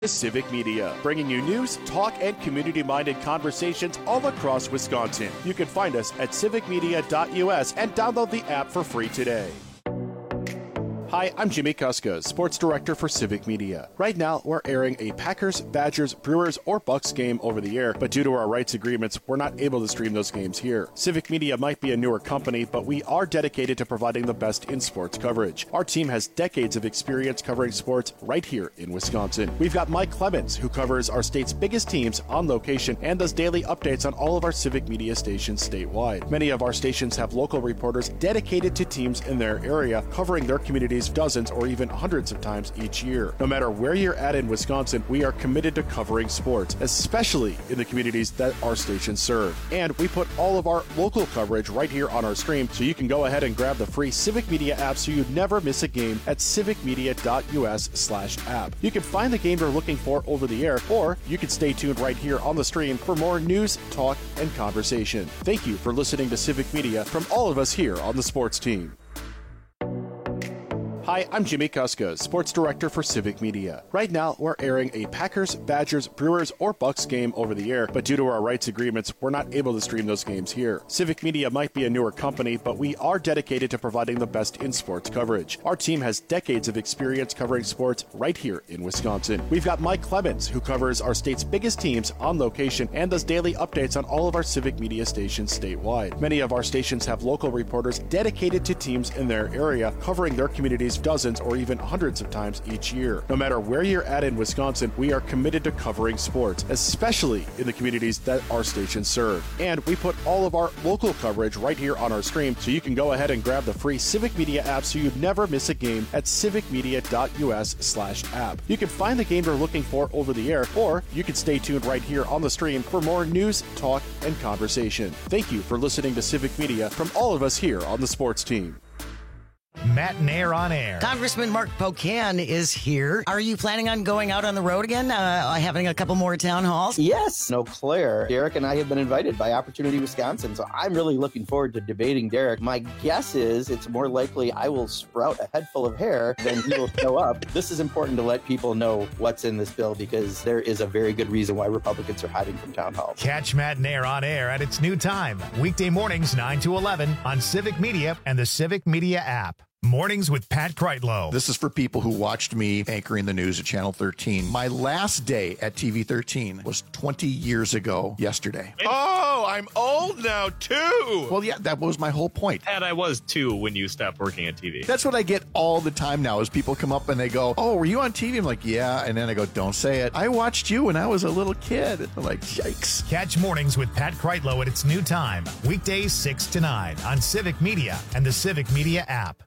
Civic Media, bringing you news, talk, and community-minded conversations all across Wisconsin. You can find us at civicmedia.us and download the app for free today. Hi, I'm Jimmy Kuska, Sports Director for Civic Media. Right now, we're airing a Packers, Badgers, Brewers, or Bucks game over the air, but due to our rights agreements, we're not able to stream those games here. Civic Media might be a newer company, but we are dedicated to providing the best in sports coverage. Our team has decades of experience covering sports right here in Wisconsin. We've got Mike Clemens, who covers our state's biggest teams on location and does daily updates on all of our Civic Media stations statewide. Many of our stations have local reporters dedicated to teams in their area, covering their communities dozens or even hundreds of times each year. No matter where you're at in Wisconsin, we are committed to covering sports, especially in the communities that our stations serve. And we put all of our local coverage right here on our stream, so you can go ahead and grab the free Civic Media app so you never miss a game at civicmedia.us/app. You can find the game you're looking for over the air, or you can stay tuned right here on the stream for more news, talk, and conversation. Thank you for listening to Civic Media from all of us here on the sports team. Hi, I'm Jimmy Kuska, Sports Director for Civic Media. Right now, we're airing a Packers, Badgers, Brewers, or Bucks game over the air, but due to our rights agreements, we're not able to stream those games here. Civic Media might be a newer company, but we are dedicated to providing the best in sports coverage. Our team has decades of experience covering sports right here in Wisconsin. We've got Mike Clemens, who covers our state's biggest teams on location and does daily updates on all of our Civic Media stations statewide. Many of our stations have local reporters dedicated to teams in their area, covering their communities dozens or even hundreds of times each year. No matter where you're at in Wisconsin, we are committed to covering sports, especially in the communities that our stations serve. And we put all of our local coverage right here on our stream, so you can go ahead and grab the free Civic Media app so you never miss a game at civicmedia.us/app. You can find the game you're looking for over the air, or you can stay tuned right here on the stream for more news, talk, and conversation. Thank you for listening to Civic Media from all of us here on the sports team. Matt Nair on air. Congressman Mark Pocan is here. Are you planning on going out on the road again, having a couple more town halls? Yes, Eau Claire. Derek and I have been invited by Opportunity Wisconsin, so I'm really looking forward to debating Derek. My guess is it's more likely I will sprout a head full of hair than he will show up. This is important to let people know what's in this bill, because there is a very good reason why Republicans are hiding from town halls. Catch Matt Nair on air at its new time, weekday mornings 9 to 11 on Civic Media and the Civic Media app. Mornings with Pat Kreitlow. This is for people who watched me anchoring the news at Channel 13. My last day at TV 13 was 20 years ago yesterday. Oh, I'm old now, too. Well, yeah, that was my whole point. Pat, I was, too, when you stopped working at TV. That's what I get all the time now, is people come up and they go, oh, were you on TV? I'm like, yeah. And then I go, don't say it. I watched you when I was a little kid. I'm like, yikes. Catch Mornings with Pat Kreitlow at its new time, weekdays 6 to 9 on Civic Media and the Civic Media app.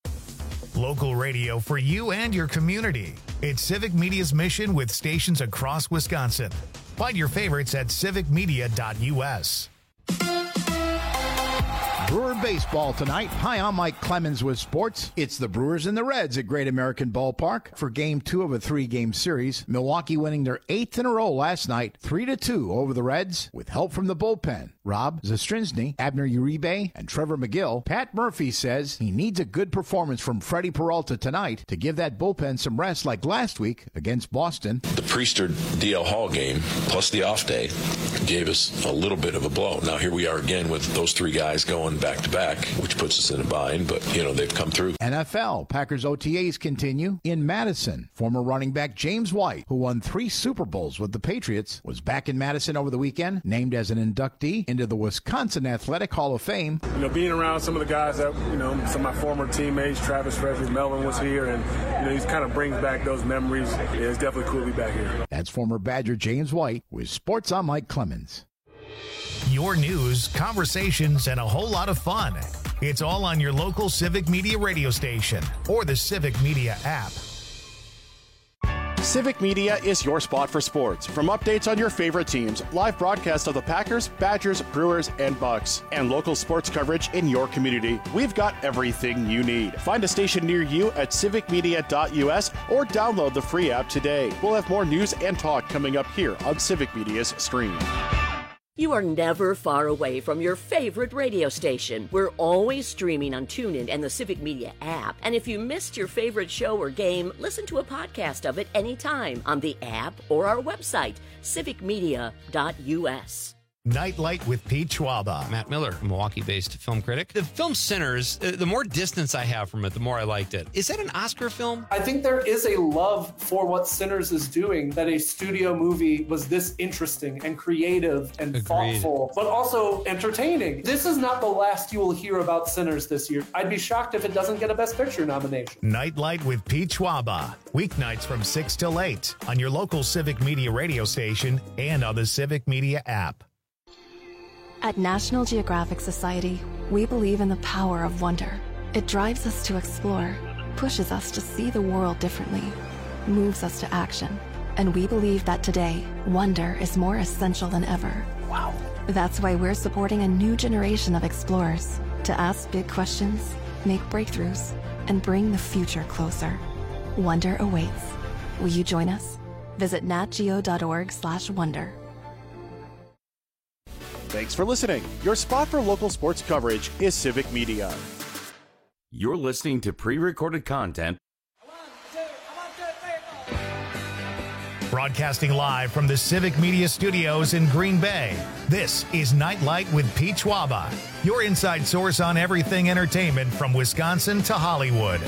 Local radio for you and your community. It's Civic Media's mission with stations across Wisconsin. Find your favorites at civicmedia.us. Brewer baseball tonight. Hi, I'm Mike Clemens with sports. It's the Brewers and the Reds at Great American Ballpark for Game 2 of a 3-game series. Milwaukee winning their 8th in a row last night, 3-2 over the Reds, with help from the bullpen. Rob Zastrinsny, Abner Uribe, and Trevor McGill. Pat Murphy says he needs a good performance from Freddie Peralta tonight to give that bullpen some rest like last week against Boston. The Priester DL Hall game, plus the off day, gave us a little bit of a blow. Now here we are again with those three guys going back-to-back, which puts us in a bind, but, they've come through. NFL, Packers OTAs continue in Madison. Former running back James White, who won 3 Super Bowls with the Patriots, was back in Madison over the weekend, named as an inductee into the Wisconsin Athletic Hall of Fame. Being around some of the guys that, some of my former teammates, Travis Frederick, Melvin was here, and, he kind of brings back those memories. Yeah, it's definitely cool to be back here. That's former Badger James White with Sports. I'm Mike Clemens. Your news, conversations, and a whole lot of fun. It's all on your local Civic Media radio station or the Civic Media app. Civic Media is your spot for sports. From updates on your favorite teams, live broadcasts of the Packers, Badgers, Brewers, and Bucks, and local sports coverage in your community, we've got everything you need. Find a station near you at civicmedia.us or download the free app today. We'll have more news and talk coming up here on Civic Media's stream. You are never far away from your favorite radio station. We're always streaming on TuneIn and the Civic Media app. And if you missed your favorite show or game, listen to a podcast of it anytime on the app or our website, civicmedia.us. Nightlight with Pete Schwaba. Matt Miller, Milwaukee-based film critic. The film Sinners, the more distance I have from it, the more I liked it. Is that an Oscar film? I think there is a love for what Sinners is doing, that a studio movie was this interesting and creative and thoughtful, but also entertaining. This is not the last you will hear about Sinners this year. I'd be shocked if it doesn't get a Best Picture nomination. Nightlight with Pete Schwaba. Weeknights from 6 till 8 on your local Civic Media radio station and on the Civic Media app. At National Geographic Society, we believe in the power of wonder. It drives us to explore, pushes us to see the world differently, moves us to action. And we believe that today, wonder is more essential than ever. Wow. That's why we're supporting a new generation of explorers to ask big questions, make breakthroughs, and bring the future closer. Wonder awaits. Will you join us? Visit natgeo.org/wonder. Thanks for listening. Your spot for local sports coverage is Civic Media. You're listening to pre-recorded content. Broadcasting live from the Civic Media Studios in Green Bay, this is Nightlight with Pete Schwaba, your inside source on everything entertainment from Wisconsin to Hollywood.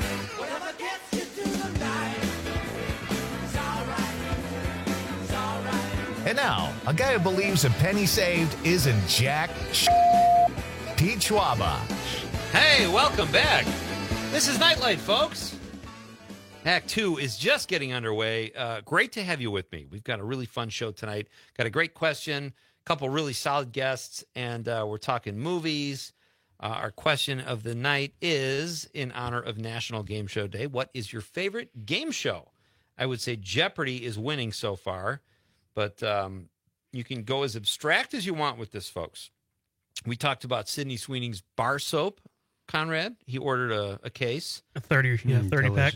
And now, a guy who believes a penny saved isn't jack Pete Schwaba. Hey, welcome back. This is Nightlight, folks. Act 2 is just getting underway. Great to have you with me. We've got a really fun show tonight. Got a great question, a couple really solid guests, and we're talking movies. Our question of the night is, in honor of National Game Show Day, what is your favorite game show? I would say Jeopardy is winning so far. But you can go as abstract as you want with this, folks. We talked about Sydney Sweeney's bar soap, Conrad. He ordered a case. A 30-pack.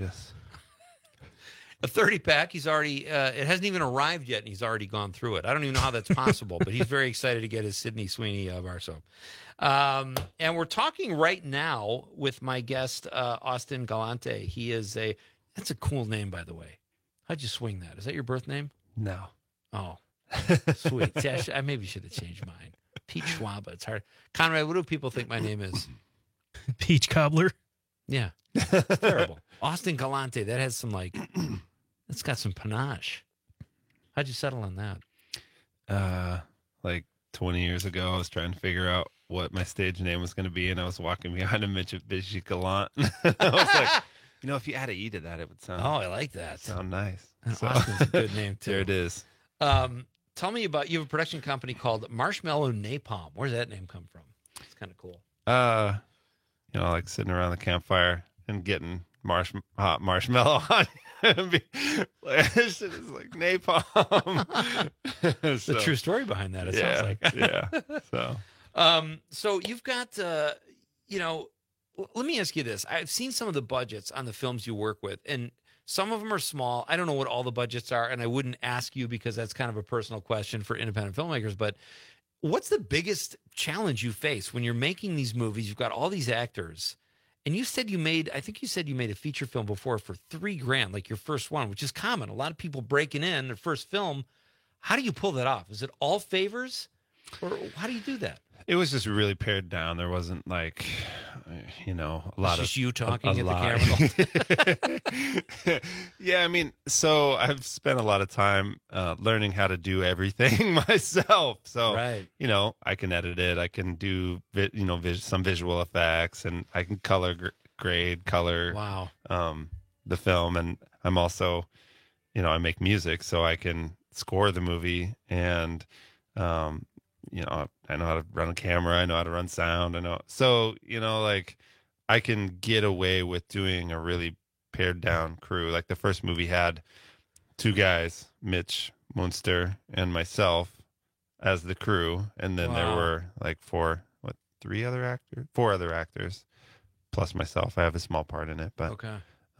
A 30-pack. He's already, it hasn't even arrived yet, and he's already gone through it. I don't even know how that's possible, but he's very excited to get his Sydney Sweeney bar soap. And we're talking right now with my guest, Austin Galante. He is that's a cool name, by the way. How'd you swing that? Is that your birth name? No. Oh, sweet. See, I maybe should have changed mine. Pete Schwaba. It's hard. Conrad, what do people think my name is? Peach Cobbler. Yeah. It's terrible. Austin Galante. That has some, that's got some panache. How'd you settle on that? Like 20 years ago, I was trying to figure out what my stage name was going to be, and I was walking behind a Mitsubishi Galant. I was like, if you add an E to that, it would sound. Oh, I like that. Sound nice. So, Austin's a good name, too. There it is. Tell me about, you have a production company called Marshmallow Napalm. Where does that name come from? It's kind of cool. Like sitting around the campfire and getting hot marshmallow on you. This shit is like napalm. It's a true story behind that, it sounds like. Yeah. So you've got, let me ask you this. I've seen some of the budgets on the films you work with, and some of them are small. I don't know what all the budgets are, and I wouldn't ask you because that's kind of a personal question for independent filmmakers. But what's the biggest challenge you face when you're making these movies? You've got all these actors, and you said you made a feature film before for $3,000, like your first one, which is common. A lot of people breaking in their first film. How do you pull that off? Is it all favors, or how do you do that? It was just really pared down. There wasn't a lot of just you talking at the camera. Yeah, so I've spent a lot of time learning how to do everything myself. So, right. I can edit it. I can do some visual effects, and I can grade color. Wow. The film, and I'm also, I make music, so I can score the movie, and I know how to run a camera. I know how to run sound. I can get away with doing a really pared down crew. Like the first movie had 2 guys, Mitch Munster and myself as the crew. And then there were 4 other actors plus myself. I have a small part in it, but okay.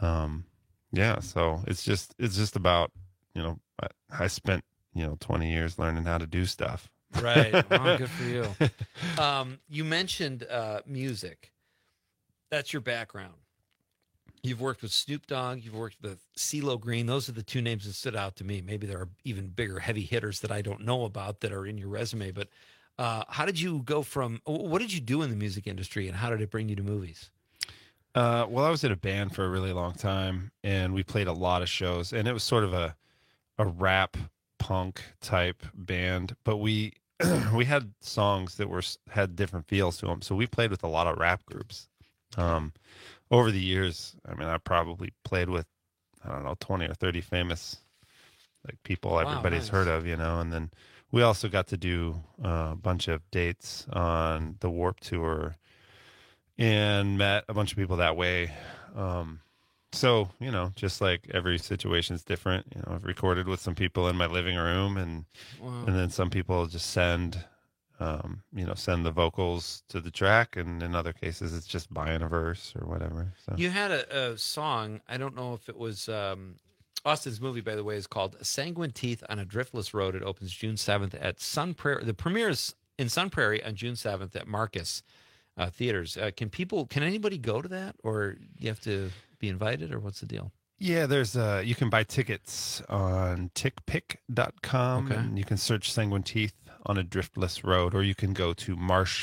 So it's just about, I spent, 20 years learning how to do stuff. Right. Oh, good for you. You mentioned music. That's your background. You've worked with Snoop Dogg. You've worked with CeeLo Green. Those are the two names that stood out to me. Maybe there are even bigger heavy hitters that I don't know about that are in your resume. But how did you go from, what did you do in the music industry, and how did it bring you to movies? Well, I was in a band for a really long time, and we played a lot of shows, and it was sort of a rap punk type band, but we we had songs that had different feels to them. So we played with a lot of rap groups. Over the years, I mean, I probably played with, I don't know, 20 or 30 famous like people everybody's heard of, and then we also got to do a bunch of dates on the Warped Tour and met a bunch of people that way. So, just like every situation's different. I've recorded with some people in my living room, and then some people just send the vocals to the track, and in other cases it's just buying a verse or whatever. So you had a song, I don't know if it was Austin's movie, by the way, is called Sanguine Teeth on a Driftless Road. It opens June 7th at Sun Prairie. The premiere is in Sun Prairie on June 7th at Marcus Theaters. Can anybody go to that, or you have to be invited, or what's the deal? Yeah, there's you can buy tickets on tickpick.com, and you can search Sanguine Teeth on a Driftless Road, or you can go to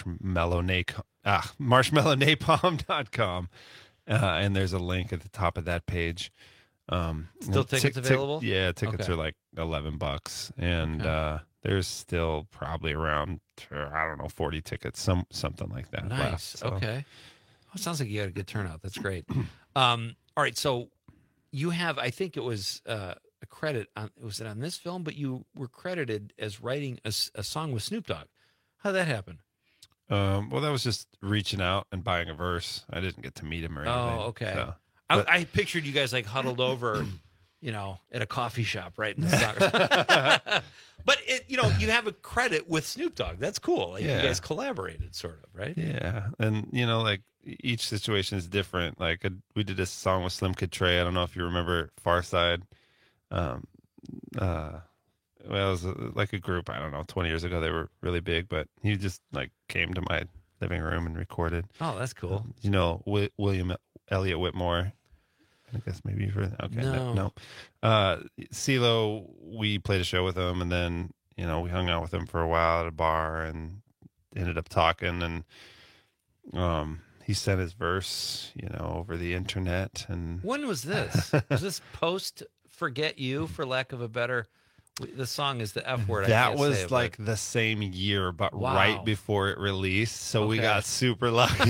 marshmallowNapalm.com, and there's a link at the top of that page. Still tickets available? Yeah, tickets are like $11, and there's still probably around 40 tickets, something like that. Nice. Left, so. Okay. Well, sounds like you got a good turnout. That's great. All right, so you have, I think it was a credit on, was it on this film? But you were credited as writing a song with Snoop Dogg. How did that happen? Well, that was just reaching out and buying a verse. I didn't get to meet him or anything. Oh, okay. So, I pictured you guys like huddled over, at a coffee shop, right? In the song. But you have a credit with Snoop Dogg. That's cool. Like, you guys collaborated, sort of, right? Yeah, and like each situation is different. Like we did a song with Slim Kid Trey. I don't know if you remember Far Side. Well, it was like a group, I don't know, 20 years ago. They were really big, but he just like came to my living room and recorded. Oh, that's cool. William Elliott Whitmore. I guess maybe you've heard that. Okay, no. CeeLo, we played a show with him, and then we hung out with him for a while at a bar and ended up talking, and he sent his verse over the internet. And when was this? Was this post Forget You, for lack of a better? The song is the F word. That was like the same year, but right before it released, so we got super lucky.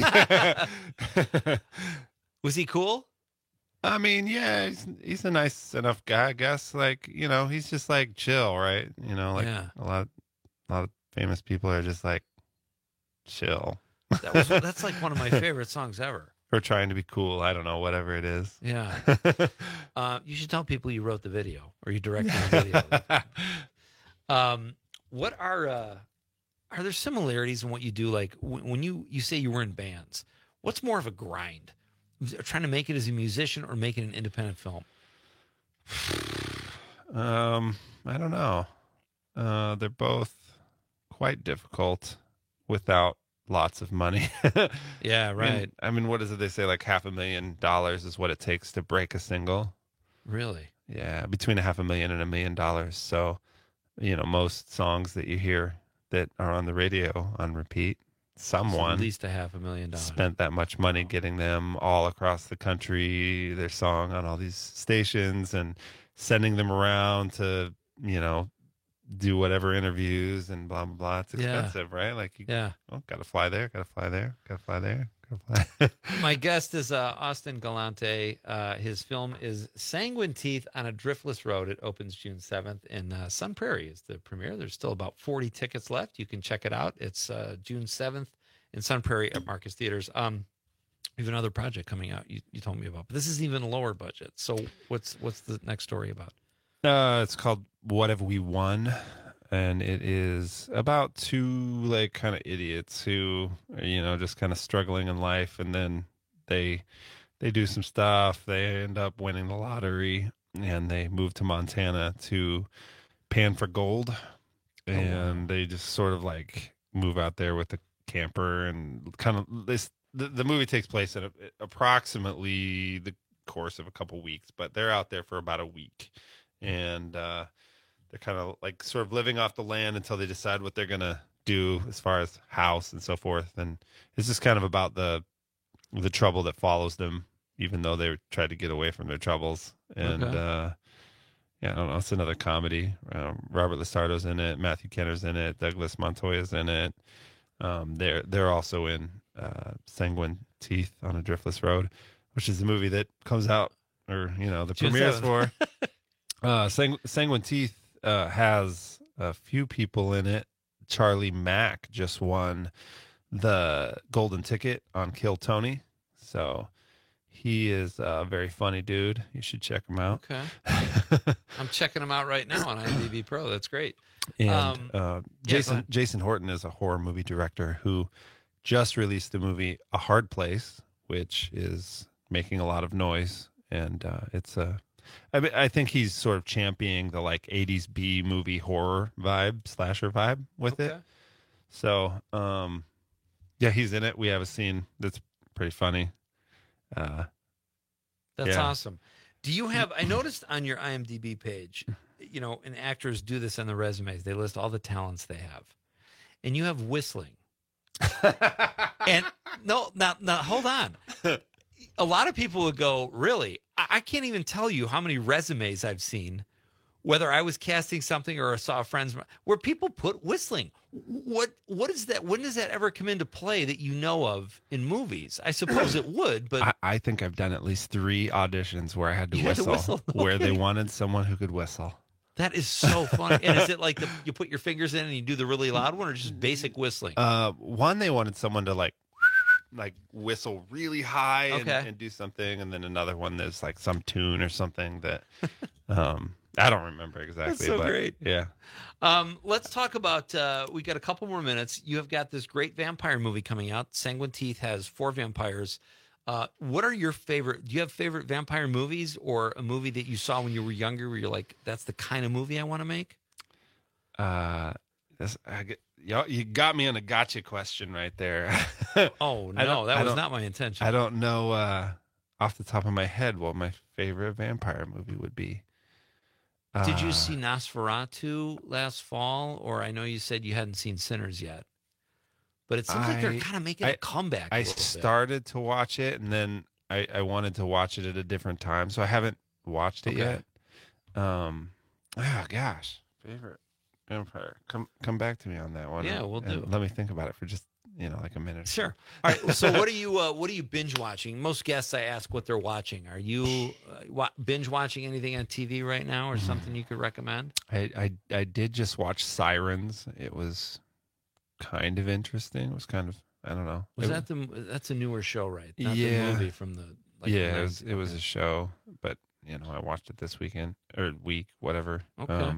Was he cool? I mean, yeah, he's a nice enough guy, I guess. Like, he's just like chill, right? A lot of famous people are just like chill. That's like one of my favorite songs ever. Or trying to be cool. I don't know, whatever it is. Yeah. You should tell people you wrote the video or you directed the video. What are there similarities in what you do? Like when you say you were in bands, what's more of a grind? Trying to make it as a musician or making an independent film? I don't know. They're both quite difficult without lots of money. Yeah, right. I mean, what is it they say? Like $500,000 is what it takes to break a single. Really? Yeah, between $500,000 and $1 million. So, most songs that you hear that are on the radio on repeat, someone at least $500,000 spent that much money getting them all across the country, their song on all these stations, and sending them around to do whatever interviews and blah blah blah. It's expensive, right? Like gotta fly there, gotta fly there, gotta fly there, gotta fly. My guest is Austin Galante. His film is Sanguine Teeth on a Driftless Road. It opens June 7th in Sun Prairie is the premiere. There's still about 40 tickets left. You can check it out. It's June 7th in Sun Prairie at Marcus Theaters. We have another project coming out you told me about, but this is even lower budget. So what's the next story about? It's called What Have We Won? And it is about two like kind of idiots who are, just kind of struggling in life, and then they do some stuff. They end up winning the lottery, and they move to Montana to pan for gold. and they just sort of like move out there with the camper and kind of this. The movie takes place in approximately the course of a couple weeks, but they're out there for about a week, and they're kind of like sort of living off the land until they decide what they're gonna do as far as house and so forth. And it's just kind of about the trouble that follows them, even though they try to get away from their troubles. And yeah, I don't know. It's another comedy. Robert Lasardo's in it. Matthew Kenner's in it. Douglas Montoya's in it. They're also in Sanguine Teeth on a Driftless Road, which is the movie that comes out, or the premieres for. Sanguine Teeth has a few people in it. Charlie Mack just won the Golden Ticket on Kill Tony, so he is a very funny dude. You should check him out. Okay, I'm checking him out right now on IMDb Pro. That's great. And Jason Horton is a horror movie director who just released the movie A Hard Place, which is making a lot of noise, and I think he's sort of championing the like 80s B movie horror vibe, slasher vibe with it. So, yeah, he's in it. We have a scene that's pretty funny. That's awesome. Do you have, I noticed on your IMDb page, and actors do this on the resumes. They list all the talents they have. And you have whistling. And now hold on. A lot of people would go, really? I can't even tell you how many resumes I've seen, whether I was casting something or I saw friends, where people put whistling. What is that? When does that ever come into play that you know of in movies? I suppose it would, but I think I've done at least 3 auditions where I had to whistle, where they wanted someone who could whistle. That is so funny. And is it like you put your fingers in and you do the really loud one, or just basic whistling? One, they wanted someone to like whistle really high and do something, and then another one there's like some tune or something that I don't remember exactly. That's so but great. Yeah. Let's talk about, we got a couple more minutes. You have got this great vampire movie coming out. Sanguine Teeth has 4 vampires. What are your favorite, do you have favorite vampire movies, or a movie that you saw when you were younger where you're like, that's the kind of movie I want to make? You got me on a gotcha question right there. Oh, no, that was not my intention. I don't know off the top of my head what my favorite vampire movie would be. Did you see Nosferatu last fall? Or I know you said you hadn't seen Sinners yet. But it seems like they're kind of making a comeback. I started to watch it, and then I wanted to watch it at a different time, so I haven't watched it yet. Oh gosh, favorite vampire. Come back to me on that one. Yeah, we'll do. Let me think about it for just like a minute. Sure. All right. So what are you binge watching? Most guests I ask what they're watching. Are you binge watching anything on TV right now, or something you could recommend? I did just watch Sirens. It was kind of interesting. It was kind of, I don't know. That's a newer show, right? Not the movie from the it was a show, but I watched it this weekend or week, whatever. Okay.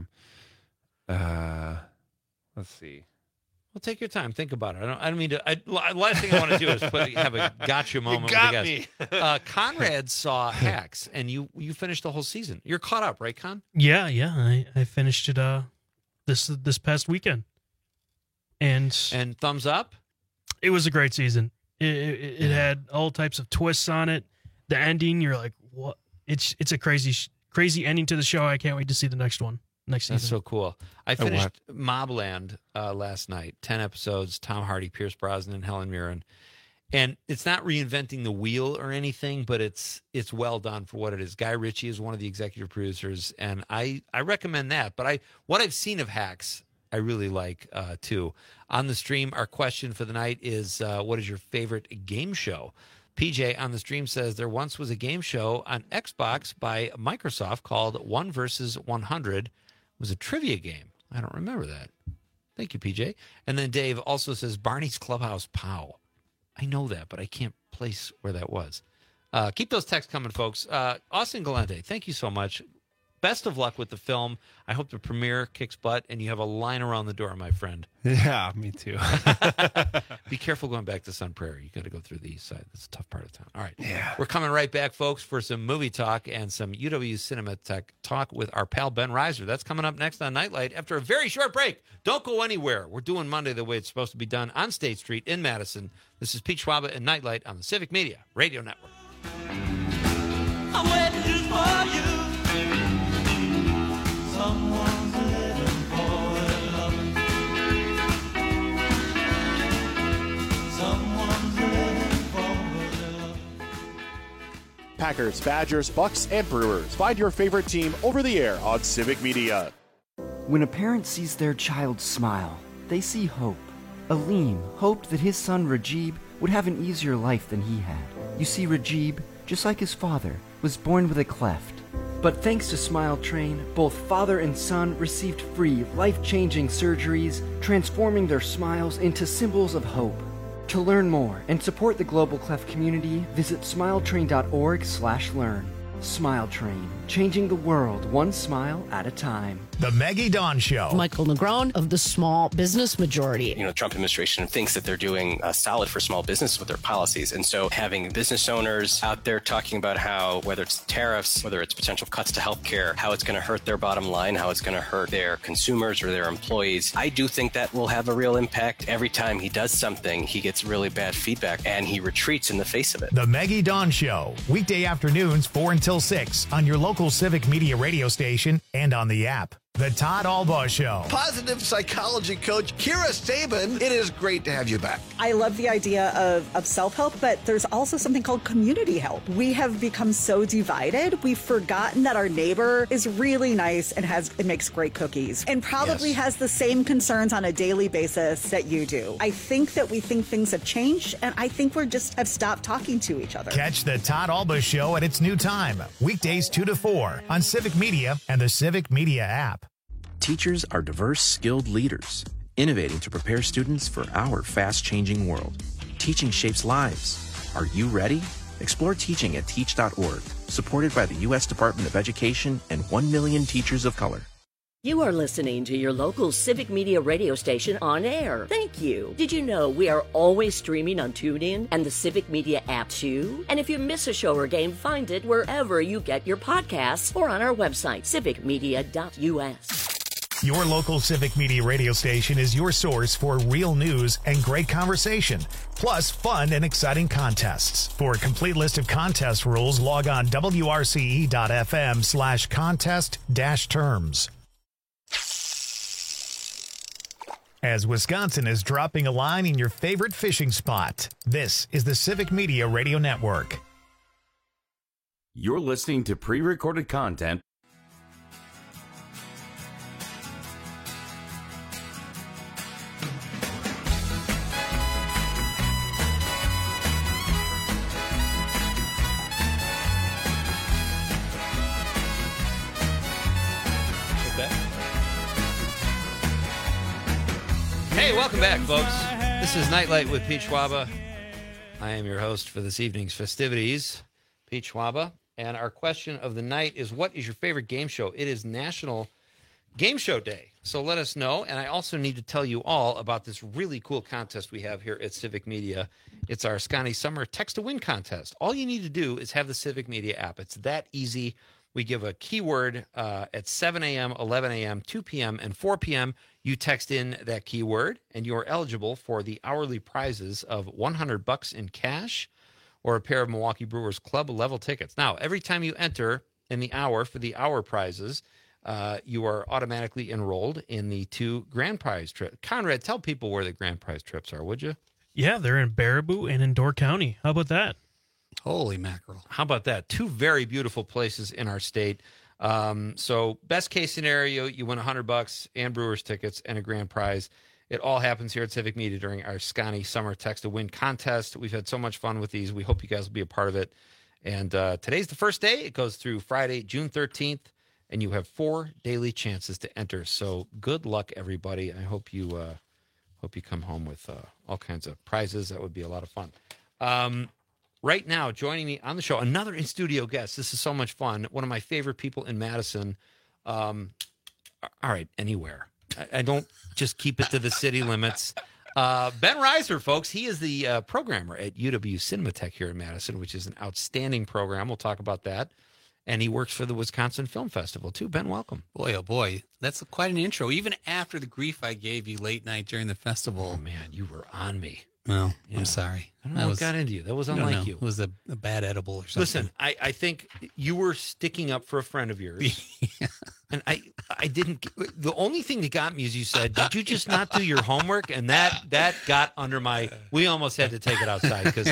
Let's see. Well, take your time. Think about it. I don't mean to. Last thing I want to do is have a gotcha moment. You got with me. Conrad saw Hacks, and you finished the whole season. You're caught up, right, Con? Yeah. I finished it this past weekend, and thumbs up. It was a great season. It had all types of twists on it. The ending, you're like, what? It's a crazy ending to the show. I can't wait to see the next one. Next season. That's so cool. I finished Mobland last night. 10 episodes. Tom Hardy, Pierce Brosnan, Helen Mirren, and it's not reinventing the wheel or anything, but it's well done for what it is. Guy Ritchie is one of the executive producers, and I recommend that. But what I've seen of Hacks, I really like too. On the stream, our question for the night is, what is your favorite game show? PJ on the stream says there once was a game show on Xbox by Microsoft called 1 vs. 100. It was a trivia game. I don't remember that. Thank you, PJ. And then Dave also says Barney's Clubhouse Pow. I know that, but I can't place where that was. Keep those texts coming, folks. Austin Galante, thank you so much. best of luck with the film. I hope the premiere kicks butt and you have a line around the door, my friend. Yeah, me too. Be careful going back to Sun Prairie. You got to go through the east side. That's a tough part of town. All right. Yeah. We're coming right back, folks, for some movie talk and some UW Cinematheque talk with our pal Ben Reiser. That's coming up next on Nightlight after a very short break. Don't go anywhere. We're doing Monday the way it's supposed to be done on State Street in Madison. This is Pete Schwaba and Nightlight on the Civic Media Radio Network. I'm waiting just for you. Someone's living for their love. Someone's living for their love. Packers, Badgers, Bucks, and Brewers. Find your favorite team over the air on Civic Media. When a parent sees their child smile, they see hope. Aleem hoped that his son Rajib would have an easier life than he had. You see, Rajib, just like his father, was born with a cleft. But thanks to Smile Train, both father and son received free, life-changing surgeries, transforming their smiles into symbols of hope. To learn more and support the global cleft community, visit smiletrain.org/learn. Smile Train, changing the world one smile at a time. The Maggie Dawn Show. Michael Negron of the Small Business Majority. The Trump administration thinks that they're doing solid for small business with their policies. And so having business owners out there talking about how, whether it's tariffs, whether it's potential cuts to healthcare, how it's going to hurt their bottom line, how it's going to hurt their consumers or their employees, I do think that will have a real impact. Every time he does something, he gets really bad feedback and he retreats in the face of it. The Maggie Dawn Show, weekday afternoons 4 until 6 on your local Civic Media radio station and on the app. The Todd Albaugh Show. Positive psychology coach Kira Sabin, it is great to have you back. I love the idea of self-help, but there's also something called community help. We have become so divided, we've forgotten that our neighbor is really nice and makes great cookies and probably has the same concerns on a daily basis that you do. I think that we think things have changed, and I think we just have stopped talking to each other. Catch the Todd Albaugh Show at its new time, weekdays 2 to 4 on Civic Media and the Civic Media app. Teachers are diverse, skilled leaders, innovating to prepare students for our fast-changing world. Teaching shapes lives. Are you ready? Explore teaching at teach.org, supported by the U.S. Department of Education and 1 million teachers of color. You are listening to your local Civic Media radio station on air. Thank you. Did you know we are always streaming on TuneIn and the Civic Media app too? And if you miss a show or game, find it wherever you get your podcasts or on our website, civicmedia.us. Your local Civic Media radio station is your source for real news and great conversation, plus fun and exciting contests. For a complete list of contest rules, log on wrce.fm/contest-terms. As Wisconsin is dropping a line in your favorite fishing spot, this is the Civic Media Radio Network. You're listening to pre-recorded content. Hey, welcome back, folks. This is Nightlight with Pete Schwaba. I am your host for this evening's festivities, Pete Schwaba. And our question of the night is, what is your favorite game show? It is National Game Show Day. So let us know. And I also need to tell you all about this really cool contest we have here at Civic Media. It's our Scotty Summer Text to Win contest. All you need to do is have the Civic Media app. It's that easy. We give a keyword at 7 a.m., 11 a.m., 2 p.m., and 4 p.m. You text in that keyword, and you're eligible for the hourly prizes of $100 in cash or a pair of Milwaukee Brewers Club level tickets. Now, every time you enter in the hour for the hour prizes, you are automatically enrolled in the 2 grand prize trips. Conrad, tell people where the grand prize trips are, would you? Yeah, they're in Baraboo and in Door County. How about that? Holy mackerel. How about that? 2 very beautiful places in our state. So best case scenario, you win $100 and Brewers tickets and a grand prize. It all happens here at Civic Media during our Scotty Summer Text to Win contest. We've had so much fun with these. We hope you guys will be a part of it. And today's the first day. It goes through Friday, June 13th, and you have 4 daily chances to enter. So good luck, everybody. I hope you come home with all kinds of prizes. That would be a lot of fun. Right now, joining me on the show, another in-studio guest. This is so much fun. One of my favorite people in Madison, All right, anywhere. I don't just keep it to the city limits. Ben Reiser, folks, he is the programmer at UW Cinematheque here in Madison, which is an outstanding program. We'll talk about that. And he works for the Wisconsin Film Festival, too. Ben, welcome. Boy, oh boy, that's quite an intro. Even after the grief I gave you late night during the festival. Oh, man, you were on me. Well, yeah. I'm sorry. I don't know what got into you. That was unlike you. It was a bad edible or something. Listen, I think you were sticking up for a friend of yours. Yeah. And I didn't. The only thing that got me is you said, did you just not do your homework? And that got under my. We almost had to take it outside because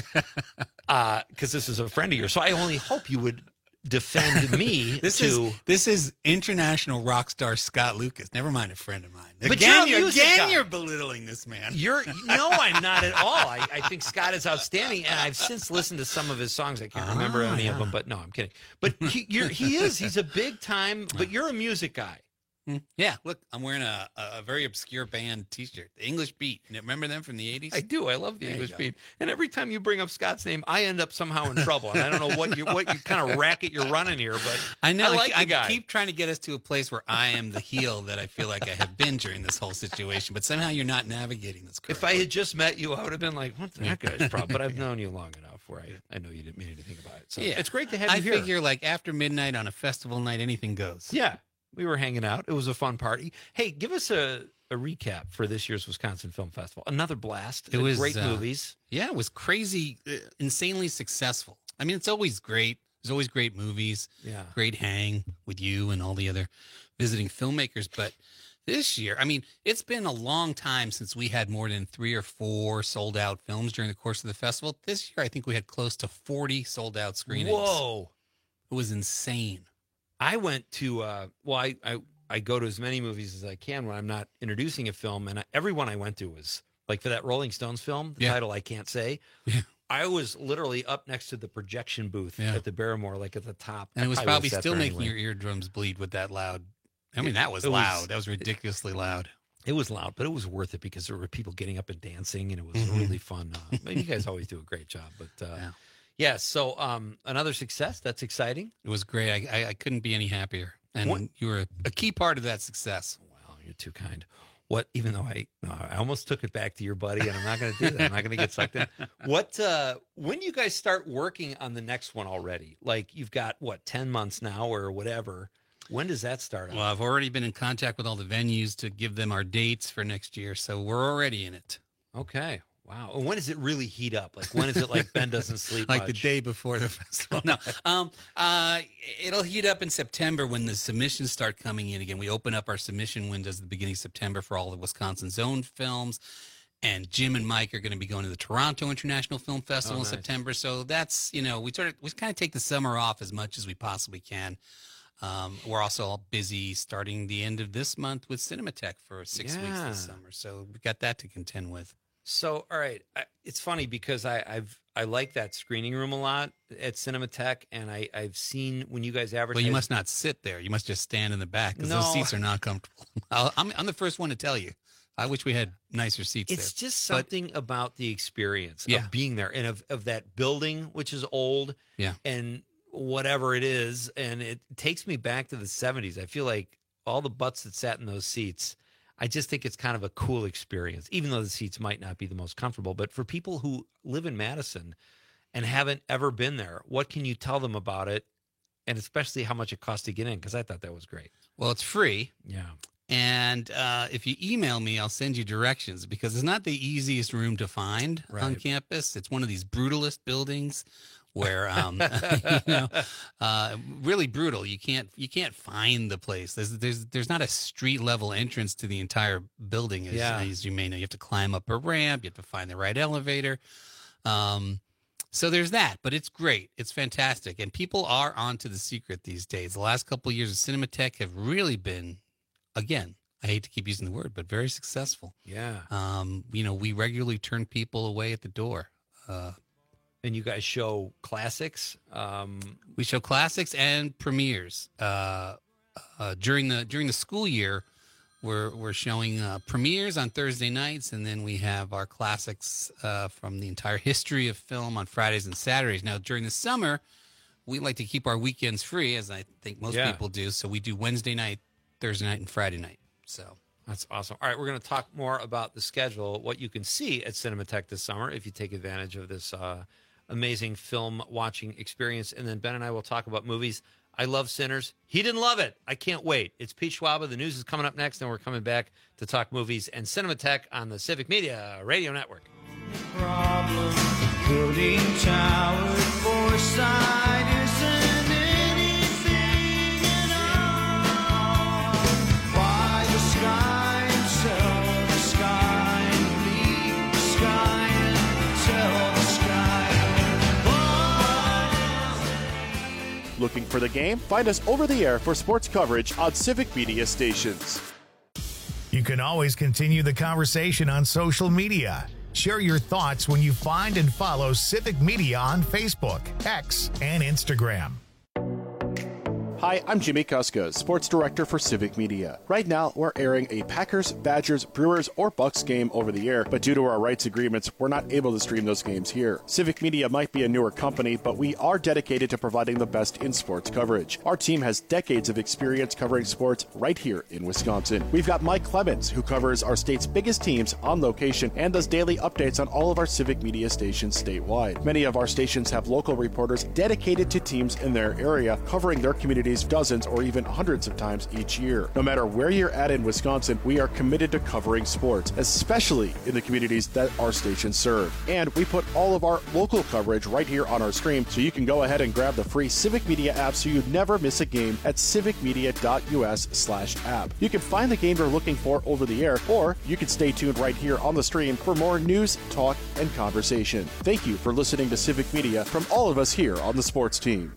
this is a friend of yours. So I only hope you would defend me. This is international rock star Scott Lucas. Never mind a friend of mine. But you're belittling this man. No, I'm not at all. I think Scott is outstanding, and I've since listened to some of his songs. I can't remember any of them, but no, I'm kidding. But he is. He's a big time. But you're a music guy. Yeah, look, I'm wearing a very obscure band T-shirt, the English Beat. Remember them from the 80s? I do. I love the English Beat. And every time you bring up Scott's name, I end up somehow in trouble. And I don't know what you kind of racket you're running here, but I know. I keep trying to get us to a place where I am the heel that I feel like I have been during this whole situation, but somehow you're not navigating this correctly. If I had just met you, I would have been like, what the heck guy's problem? But I've known you long enough where I know you didn't mean anything about it. So yeah, it's great to have you here. I figure like after midnight on a festival night, anything goes. Yeah. We were hanging out. It was a fun party. Hey, give us a recap for this year's Wisconsin Film Festival. Another blast. It was great movies. Yeah, it was crazy, insanely successful. I mean, it's always great. There's always great movies. Yeah. Great hang with you and all the other visiting filmmakers. But this year, I mean, it's been a long time since we had more than 3 or 4 sold out films during the course of the festival. This year, I think we had close to 40 sold out screenings. Whoa. It was insane. I went to, I go to as many movies as I can when I'm not introducing a film. And every one I went to was, like for that Rolling Stones film, the title I can't say. Yeah. I was literally up next to the projection booth at the Barrymore, like at the top. And it was probably still making your eardrums bleed with that loud. I mean, that was loud. That was ridiculously loud. It was loud, but it was worth it because there were people getting up and dancing, and it was really fun. You guys always do a great job, but yeah. So another success. That's exciting. It was great. I couldn't be any happier, and you were a key part of that success. Wow, you're too kind. What? Even though I almost took it back to your buddy, and I'm not going to do that. I'm not going to get sucked in. What? When do you guys start working on the next one already? Like you've got 10 months now or whatever. When does that start? Well, I've already been in contact with all the venues to give them our dates for next year, so we're already in it. Okay. Wow. And when does it really heat up? Like when is it like Ben doesn't sleep like much? The day before the festival? No. It'll heat up in September when the submissions start coming in again. We open up our submission windows at the beginning of September for all the Wisconsin Zone films. And Jim and Mike are going to be going to the Toronto International Film Festival in September. So that's, we kind of take the summer off as much as we possibly can. We're also all busy starting the end of this month with Cinematheque for 6 weeks this summer. So we got that to contend with. So, all right, it's funny because I like that screening room a lot at Cinematheque, and I've seen when you guys advertise. Well, you must not sit there. You must just stand in the back because those seats are not comfortable. I'm the first one to tell you. I wish we had nicer seats there. It's just something about the experience of being there and of that building, which is old, and whatever it is, and it takes me back to the 70s. I feel like all the butts that sat in those seats. I just think it's kind of a cool experience, even though the seats might not be the most comfortable. But for people who live in Madison and haven't ever been there, what can you tell them about it? And especially how much it costs to get in, because I thought that was great. Well, it's free. Yeah. And if you email me, I'll send you directions because it's not the easiest room to find on campus. It's one of these brutalist buildings where really brutal. You can't find the place. There's not a street level entrance to the entire building as you may know. You have to climb up a ramp, you have to find the right elevator. So there's that, but it's great. It's fantastic. And people are onto the secret these days. The last couple of years of Cinematheque have really been, again, I hate to keep using the word, but very successful. Yeah. We regularly turn people away at the door. And you guys show classics? We show classics and premieres. During the school year, we're showing premieres on Thursday nights, and then we have our classics from the entire history of film on Fridays and Saturdays. Now, during the summer, we like to keep our weekends free, as I think most people do. So we do Wednesday night, Thursday night, and Friday night. So that's awesome. All right, we're going to talk more about the schedule, what you can see at Cinematheque this summer if you take advantage of this amazing film watching experience. And then Ben and I will talk about movies. I love Sinners. He didn't love it. I can't wait. It's Pete Schwaba. The news is coming up next, and we're coming back to talk movies and Cinematheque on the Civic Media Radio Network. Problem putting towers foresight isn't anything at all. Why the sky and sell the sky and leave the sky and tell the sky. Looking for the game? Find us over the air for sports coverage on Civic Media stations. You can always continue the conversation on social media. Share your thoughts when you find and follow Civic Media on Facebook, X, and Instagram. Hi, I'm Jimmy Kuska, Sports Director for Civic Media. Right now, we're airing a Packers, Badgers, Brewers, or Bucks game over the air, but due to our rights agreements, we're not able to stream those games here. Civic Media might be a newer company, but we are dedicated to providing the best in sports coverage. Our team has decades of experience covering sports right here in Wisconsin. We've got Mike Clemens, who covers our state's biggest teams on location and does daily updates on all of our Civic Media stations statewide. Many of our stations have local reporters dedicated to teams in their area, covering their communities dozens or even hundreds of times each year. No matter where you're at in Wisconsin, we are committed to covering sports, especially in the communities that our stations serve. And we put all of our local coverage right here on our stream, so you can go ahead and grab the free Civic Media app so you never miss a game at civicmedia.us/app. You can find the game you're looking for over the air, or you can stay tuned right here on the stream for more news, talk, and conversation. Thank you for listening to Civic Media from all of us here on the sports team.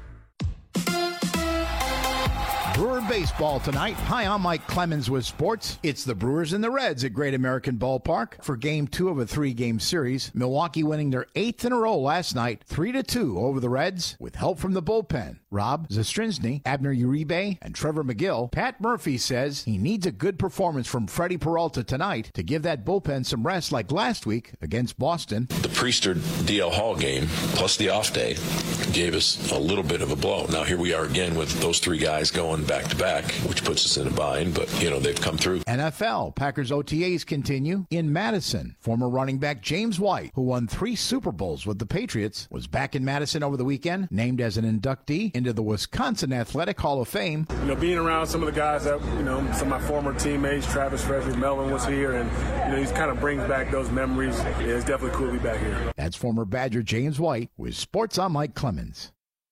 Brewer baseball tonight. Hi, I'm Mike Clemens with sports. It's the Brewers and the Reds at Great American Ballpark for Game 2 of a 3-game series. Milwaukee winning their 8th in a row last night, 3-2 over the Reds, with help from the bullpen. Rob Zastrinsky, Abner Uribe, and Trevor McGill. Pat Murphy says he needs a good performance from Freddie Peralta tonight to give that bullpen some rest like last week against Boston. The Priester DL Hall game, plus the off day, gave us a little bit of a blow. Now here we are again with those three guys going back to back, which puts us in a bind, but they've come through. NFL Packers OTAs continue in Madison. Former running back James White, who won 3 Super Bowls with the Patriots, was back in Madison over the weekend, named as an inductee into the Wisconsin Athletic Hall of Fame. Being around some of the guys that, some of my former teammates, Travis Frederick, Melvin was here, and he kind of brings back those memories. Yeah, it's definitely cool to be back here. That's former Badger James White with Sports on Mike Clemens.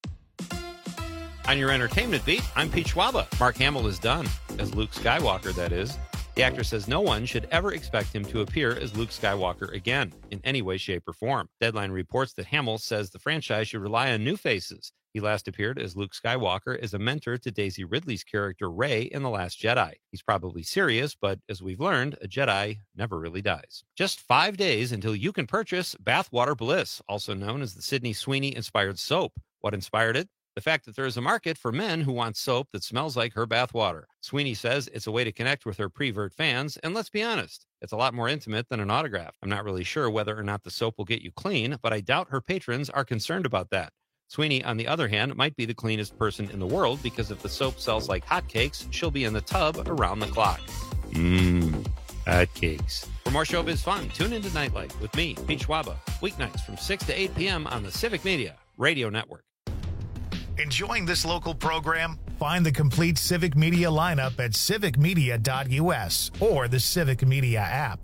On your entertainment beat, I'm Pete Schwaba. Mark Hamill is done, as Luke Skywalker, that is. The actor says no one should ever expect him to appear as Luke Skywalker again, in any way, shape, or form. Deadline reports that Hamill says the franchise should rely on new faces. He last appeared as Luke Skywalker as a mentor to Daisy Ridley's character Rey in The Last Jedi. He's probably serious, but as we've learned, a Jedi never really dies. Just 5 days until you can purchase Bathwater Bliss, also known as the Sydney Sweeney-inspired soap. What inspired it? The fact that there is a market for men who want soap that smells like her bathwater. Sweeney says it's a way to connect with her prevert fans, and let's be honest, it's a lot more intimate than an autograph. I'm not really sure whether or not the soap will get you clean, but I doubt her patrons are concerned about that. Sweeney, on the other hand, might be the cleanest person in the world because if the soap sells like hotcakes, she'll be in the tub around the clock. Hotcakes. For more showbiz fun, tune into Nightlight with me, Pete Schwaba, weeknights from 6 to 8 p.m. on the Civic Media Radio Network. Enjoying this local program? Find the complete Civic Media lineup at civicmedia.us or the Civic Media app.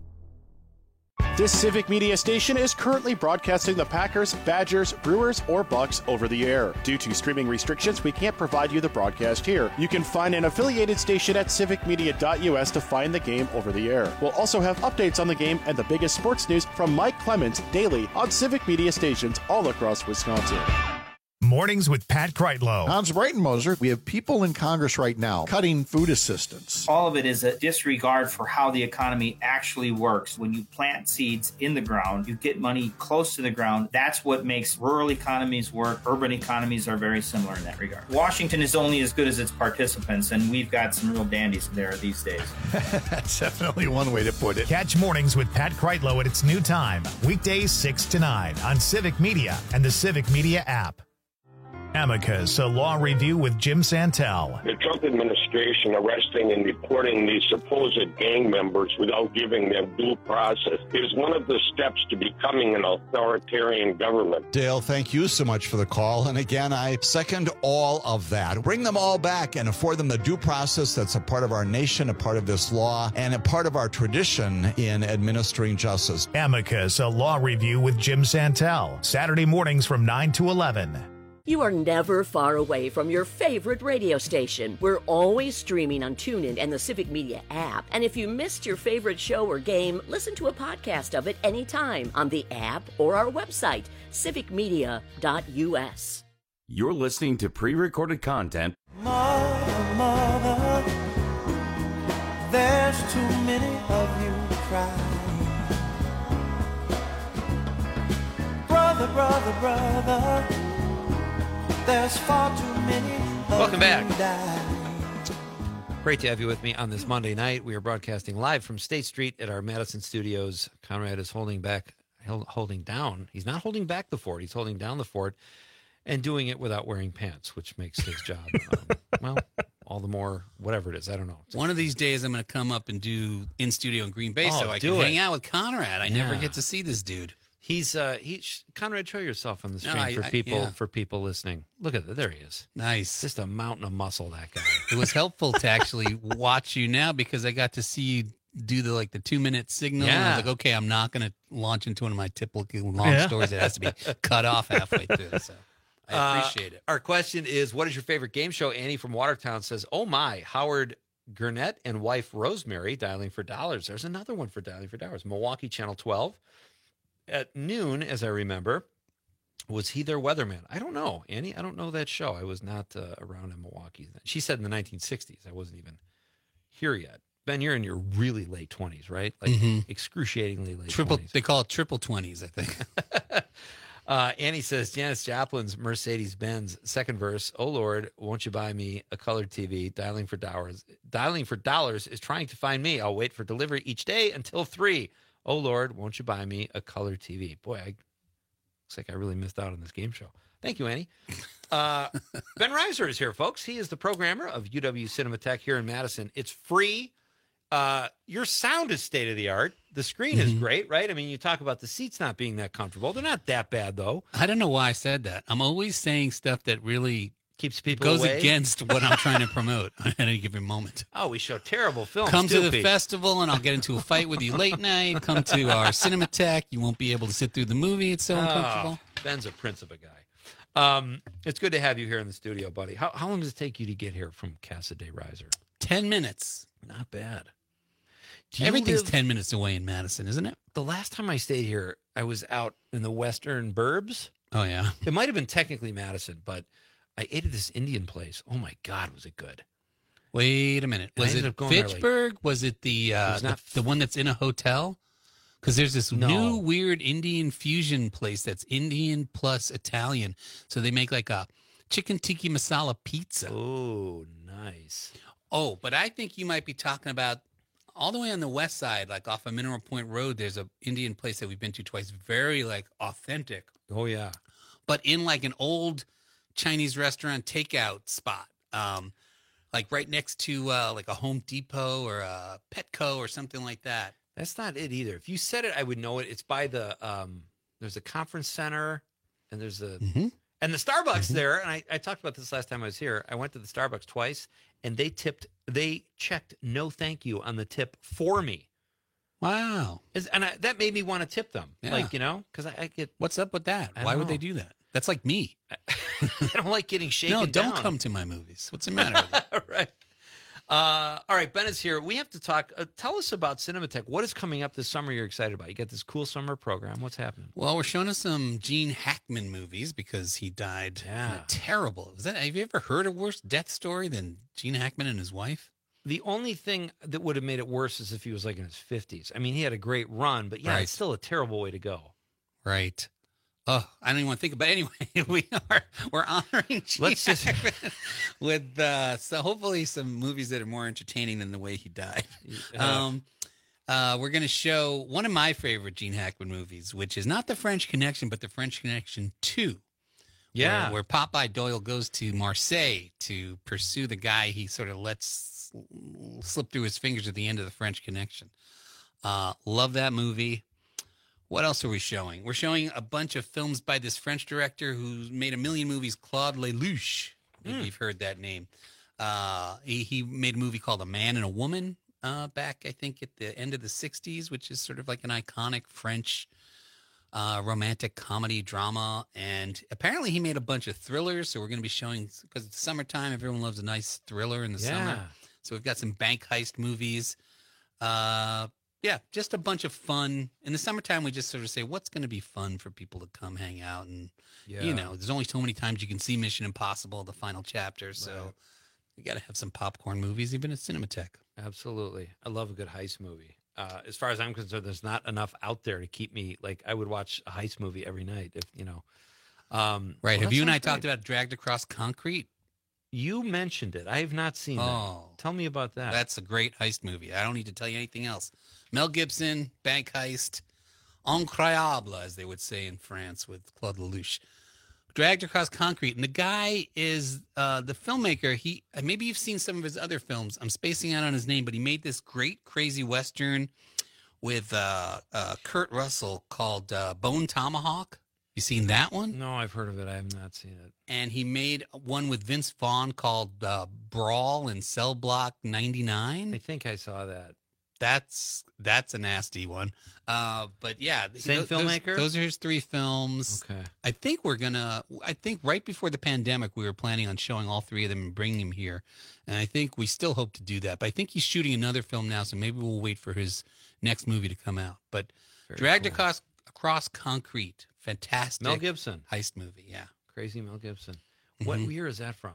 This Civic Media station is currently broadcasting the Packers, Badgers, Brewers, or Bucks over the air. Due to streaming restrictions, we can't provide you the broadcast here. You can find an affiliated station at civicmedia.us to find the game over the air. We'll also have updates on the game and the biggest sports news from Mike Clemens daily on Civic Media stations all across Wisconsin. Mornings with Pat Kreitlow. Hans Breitenmoser, we have people in Congress right now cutting food assistance. All of it is a disregard for how the economy actually works. When you plant seeds in the ground, you get money close to the ground. That's what makes rural economies work. Urban economies are very similar in that regard. Washington is only as good as its participants, and we've got some real dandies there these days. That's definitely one way to put it. Catch Mornings with Pat Kreitlow at its new time, weekdays 6 to 9 on Civic Media and the Civic Media app. Amicus, a law review with Jim Santel. The Trump administration arresting and deporting these supposed gang members without giving them due process is one of the steps to becoming an authoritarian government. Dale, thank you so much for the call. And again, I second all of that. Bring them all back and afford them the due process that's a part of our nation, a part of this law, and a part of our tradition in administering justice. Amicus, a law review with Jim Santel. Saturday mornings from 9 to 11. You are never far away from your favorite radio station. We're always streaming on TuneIn and the Civic Media app. And if you missed your favorite show or game, listen to a podcast of it anytime on the app or our website, civicmedia.us. You're listening to pre-recorded content. Mother, there's too many of you crying. Brother, there's far too many of Welcome back. you dying. Great to have you with me on this Monday night. We are broadcasting live from State Street at our Madison studios. Conrad is holding down. He's not holding back the fort. He's holding down the fort and doing it without wearing pants, which makes his job, well, all the more, whatever it is. I don't know. One of these days, I'm going to come up and do in studio in Green Bay so I can hang out with Conrad. I never get to see this dude. He's Conrad, show yourself on the screen for people listening. Look at that. There he is. Nice. Just a mountain of muscle, that guy. It was helpful to actually watch you now because I got to see you do the 2-minute signal. And I was like, okay, I'm not going to launch into one of my typical long stories. It has to be cut off halfway through. So I appreciate it. Our question is, what is your favorite game show? Annie from Watertown says, oh my, Howard Gurnett and wife Rosemary dialing for dollars. There's another one for dialing for dollars. Milwaukee Channel 12. At noon, as I remember, was he their weatherman? I don't know, Annie. I don't know that show. I was not around in Milwaukee then. She said in the 1960s. I wasn't even here yet. Ben, you're in your really late 20s, right? Excruciatingly late 20s. They call it triple 20s, I think. Annie says, Janis Joplin's Mercedes-Benz, second verse, oh, Lord, won't you buy me a colored TV? Dialing for dollars is trying to find me. I'll wait for delivery each day until 3. Oh, Lord, won't you buy me a color TV? Boy, looks like I really missed out on this game show. Thank you, Annie. Ben Reiser is here, folks. He is the programmer of UW Cinematech here in Madison. It's free. Your sound is state-of-the-art. The screen is great, right? I mean, you talk about the seats not being that comfortable. They're not that bad, though. I don't know why I said that. I'm always saying stuff that really keeps people goes away. Against what I'm trying to promote at any given moment. Oh, we show terrible films. Come to the festival and I'll get into a fight with you late night. Come to our Cinematech. You won't be able to sit through the movie. It's so uncomfortable. Ben's a prince of a guy. It's good to have you here in the studio, buddy. How long does it take you to get here from Casa de Reiser? 10 minutes. Not bad. Everything's 10 minutes away in Madison, isn't it? The last time I stayed here, I was out in the western burbs. Oh, yeah. It might have been technically Madison, but I ate at this Indian place. Oh, my God, was it good. Wait a minute. Was it Fitchburg? Was it the one that's in a hotel? Because there's this new weird Indian fusion place that's Indian plus Italian. So they make like a chicken tikka masala pizza. Oh, nice. Oh, but I think you might be talking about all the way on the west side, like off of Mineral Point Road. There's a Indian place that we've been to twice. Very authentic. Oh, yeah. But in an old Chinese restaurant takeout spot, right next to a Home Depot or a Petco or something like that. That's not it either. If you said it, I would know it. It's by the there's a conference center and there's and the Starbucks there. And I talked about this last time I was here. I went to the Starbucks twice and they checked no thank you on the tip for me. Wow. That made me want to tip them. Yeah. Because I get. What's up with that? Why would they do that? That's like me. I don't like getting shaken down. down. Don't come to my movies. What's the matter with you? Right. All right, Ben is here. We have to talk. Tell us about Cinematech. What is coming up this summer you're excited about? You got this cool summer program. What's happening? Well, we're showing us some Gene Hackman movies because he died terrible. Have you ever heard a worse death story than Gene Hackman and his wife? The only thing that would have made it worse is if he was in his 50s. I mean, he had a great run, but it's still a terrible way to go. Right. Oh, I don't even want to think about it. Anyway, we're honoring Gene Hackman with so hopefully some movies that are more entertaining than the way he died. We're going to show one of my favorite Gene Hackman movies, which is not The French Connection, but The French Connection 2, Yeah. Where Popeye Doyle goes to Marseille to pursue the guy he sort of lets slip through his fingers at the end of the French Connection. Love that movie. What else are we showing? We're showing a bunch of films by this French director who's made a million movies, Claude Lelouch. Maybe you've heard that name. He made a movie called A Man and a Woman back, I think, at the end of the 60s, which is sort of like an iconic French romantic comedy drama. And apparently he made a bunch of thrillers. So we're going to be showing, because it's summertime, everyone loves a nice thriller in the summer. So we've got some bank heist movies. Yeah, just a bunch of fun. In the summertime, we just sort of say, what's going to be fun for people to come hang out? And, you know, there's only so many times you can see Mission Impossible, the final chapter. So you got to have some popcorn movies, even at Cinematheque. Absolutely. I love a good heist movie. As far as I'm concerned, there's not enough out there to keep me, like, I would watch a heist movie every night, if you know. Right. Have you and I talked about Dragged Across Concrete? You mentioned it. I have not seen that. Tell me about that. That's a great heist movie. I don't need to tell you anything else. Mel Gibson, bank heist, incroyable, as they would say in France with Claude Lelouch. Dragged Across Concrete. And the guy is the filmmaker. Maybe you've seen some of his other films. I'm spacing out on his name, but he made this great, crazy Western with Kurt Russell called Bone Tomahawk. You seen that one? No, I've heard of it. I have not seen it. And he made one with Vince Vaughn called Brawl in Cell Block 99. I think I saw that. That's a nasty one. But yeah. Same filmmaker? Those are his three films. Okay. I think right before the pandemic, we were planning on showing all three of them and bringing him here. And I think we still hope to do that. But I think he's shooting another film now, so maybe we'll wait for his next movie to come out. But Dragged Across Concrete. Fantastic. Mel Gibson. Heist movie, yeah. Crazy Mel Gibson. What year is that from?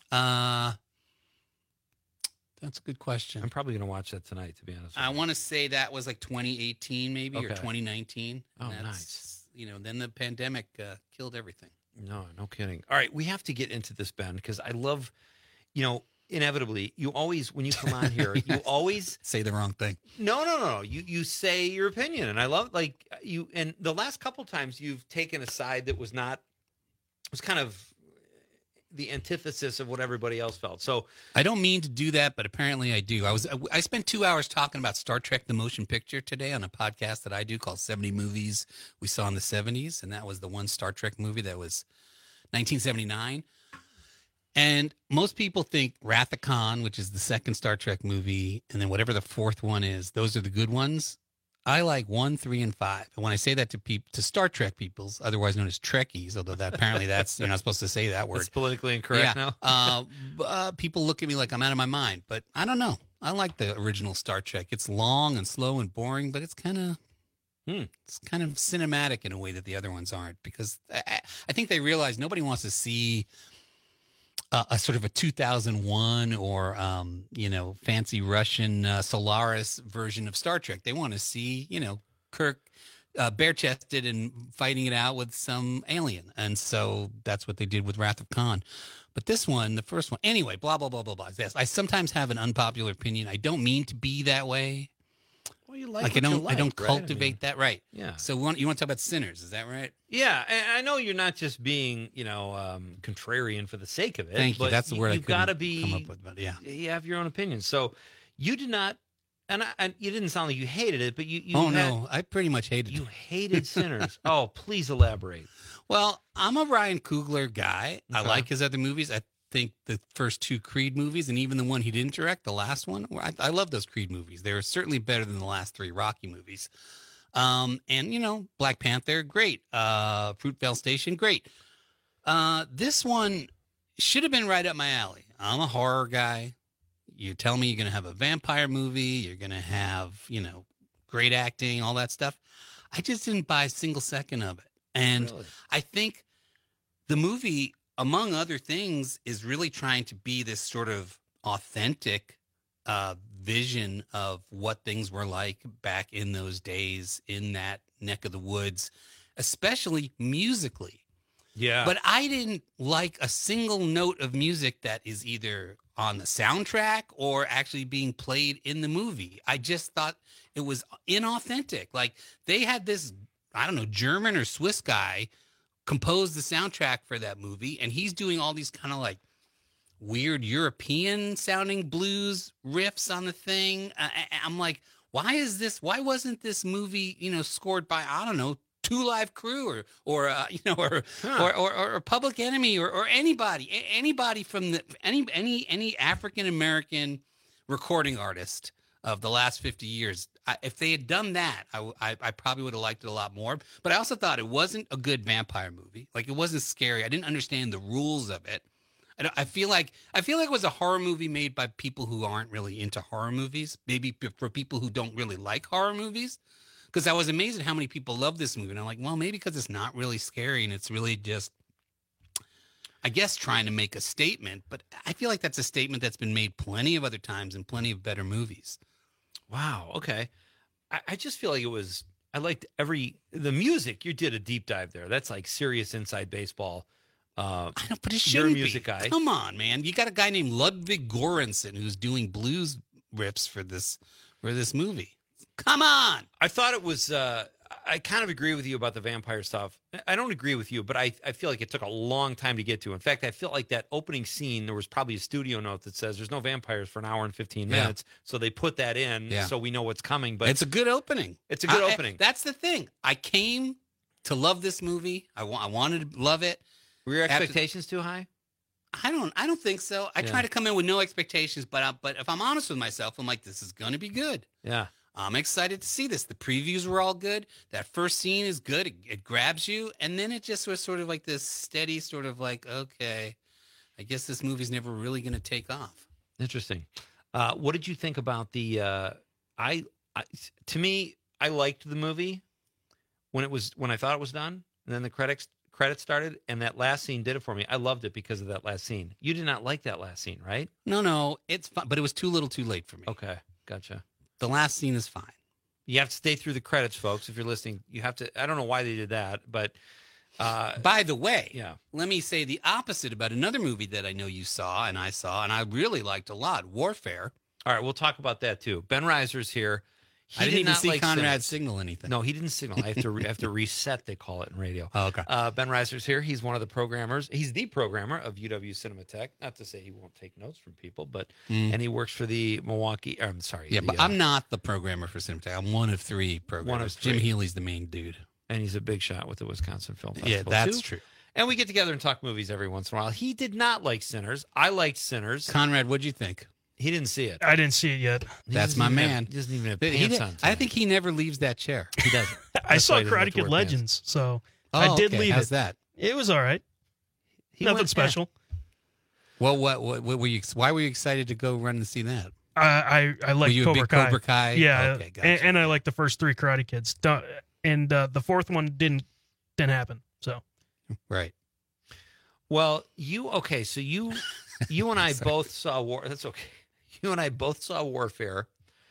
That's a good question. I'm probably going to watch that tonight, to be honest with I want to say that was like 2018 maybe or 2019. Oh, and nice. You know, then the pandemic killed everything. No kidding. All right, we have to get into this, Ben, because I love, you know, inevitably, you always, when you come on here, you always say the wrong thing. No. You say your opinion, and I love, like, you. And the last couple times you've taken a side that was kind of the antithesis of what everybody else felt. So I don't mean to do that, but apparently I do. I spent 2 hours talking about Star Trek: The Motion Picture today on a podcast that I do called 70 Movies We Saw in the 70s, and that was the one Star Trek movie that was 1979. And most people think Wrath of Khan, which is the second Star Trek movie, and then whatever the fourth one is, those are the good ones. I like 1, 3, and 5. And when I say that to Star Trek peoples, otherwise known as Trekkies, although apparently you're not supposed to say that word. It's politically incorrect now. People look at me like I'm out of my mind, but I don't know. I like the original Star Trek. It's long and slow and boring, but it's kind of cinematic in a way that the other ones aren't, because I think they realize nobody wants to see a sort of a 2001 or, fancy Russian Solaris version of Star Trek. They want to see, Kirk bare-chested and fighting it out with some alien. And so that's what they did with Wrath of Khan. But this one, the first one, anyway, blah, blah, blah, blah, blah. Yes, I sometimes have an unpopular opinion. I don't mean to be that way. Well, you I don't cultivate right? that, right? Yeah. So you want to talk about Sinners? Is that right? Yeah, and I know you're not just being, contrarian for the sake of it. Thank you. But That's the word you've got to come up with. But yeah, you have your own opinion. So you did not, and you didn't sound like you hated it, but you. No, I pretty much hated it. You hated Sinners. Oh, please elaborate. Well, I'm a Ryan Coogler guy. I like his other movies. I think the first two Creed movies, and even the one he didn't direct, the last one, I love those Creed movies. They're certainly better than the last three Rocky movies. And Black Panther, great. Fruitvale Station, great. This one should have been right up my alley. I'm a horror guy. You tell me you're going to have a vampire movie, you're going to have, great acting, all that stuff. I just didn't buy a single second of it. And really? I think the movie, among other things, is really trying to be this sort of authentic vision of what things were like back in those days in that neck of the woods, especially musically. Yeah. But I didn't like a single note of music that is either on the soundtrack or actually being played in the movie. I just thought it was inauthentic. Like they had this, I don't know, German or Swiss guy composed the soundtrack for that movie, and he's doing all these kind of like weird European sounding blues riffs on the thing. I'm like, why wasn't this movie, scored by, I don't know, Two Live Crew or Public Enemy or anybody from any African American recording artist of the last 50 years. If they had done that, I probably would have liked it a lot more. But I also thought it wasn't a good vampire movie. Like, it wasn't scary. I didn't understand the rules of it. I feel like it was a horror movie made by people who aren't really into horror movies. Maybe for people who don't really like horror movies. Because I was amazed at how many people love this movie. And I'm like, well, maybe because it's not really scary and it's really just, I guess, trying to make a statement. But I feel like that's a statement that's been made plenty of other times in plenty of better movies. Wow. Okay. I just feel like I liked the music. You did a deep dive there. That's like serious inside baseball. I know, but it you're a shouldn't music be. guy. Come on, man. You got a guy named Ludwig Göransson who's doing blues riffs for this movie. Come on. I thought it was, I kind of agree with you about the vampire stuff. I don't agree with you, but I feel like it took a long time to get to. In fact, I feel like that opening scene, there was probably a studio note that says there's no vampires for an hour and 15 minutes. So they put that in so we know what's coming. But it's a good opening. It's a good opening. That's the thing. I came to love this movie. I wanted to love it. Were your expectations too high? I don't think so. I try to come in with no expectations, but if I'm honest with myself, I'm like, this is going to be good. Yeah. I'm excited to see this. The previews were all good. That first scene is good. It grabs you. And then it just was sort of like this steady sort of like, okay, I guess this movie's never really going to take off. Interesting. What did you think about the, to me, I liked the movie when I thought it was done. And then the credits started, and that last scene did it for me. I loved it because of that last scene. You did not like that last scene, right? No, it's fine, but it was too little too late for me. Okay, gotcha. The last scene is fine. You have to stay through the credits, folks. If you're listening, you have to. I don't know why they did that, but by the way, let me say the opposite about another movie that I know you saw and I really liked a lot, Warfare. All right, we'll talk about that too. Ben Reiser's here. I didn't even see Conrad signal anything. No, he didn't signal. I have to reset, they call it in radio. Oh, okay. Ben Reiser's here. He's one of the programmers. He's the programmer of UW Cinematheque. Not to say he won't take notes from people, but and he works for the Milwaukee. I'm sorry. Yeah, but I'm not the programmer for Cinematheque. I'm one of three programmers. One of three. Jim Healy's the main dude, and he's a big shot with the Wisconsin Film Festival. Yeah, that's true. And we get together and talk movies every once in a while. He did not like Sinners. I liked Sinners. Conrad, what'd you think? He didn't see it. I didn't see it yet. That's my man. He doesn't even have pants on. I think he never leaves that chair. He doesn't. I saw Karate Kid Legends, so I did leave How's it. that? It was all right. Nothing special. Well, what were you? Why were you excited to go run and see that? I like Were you a big Cobra Kai? Yeah, Okay, gotcha. and I like the first three Karate Kids. And the fourth one didn't happen. So right. Well, so you and I both saw War. That's okay. You and I both saw Warfare.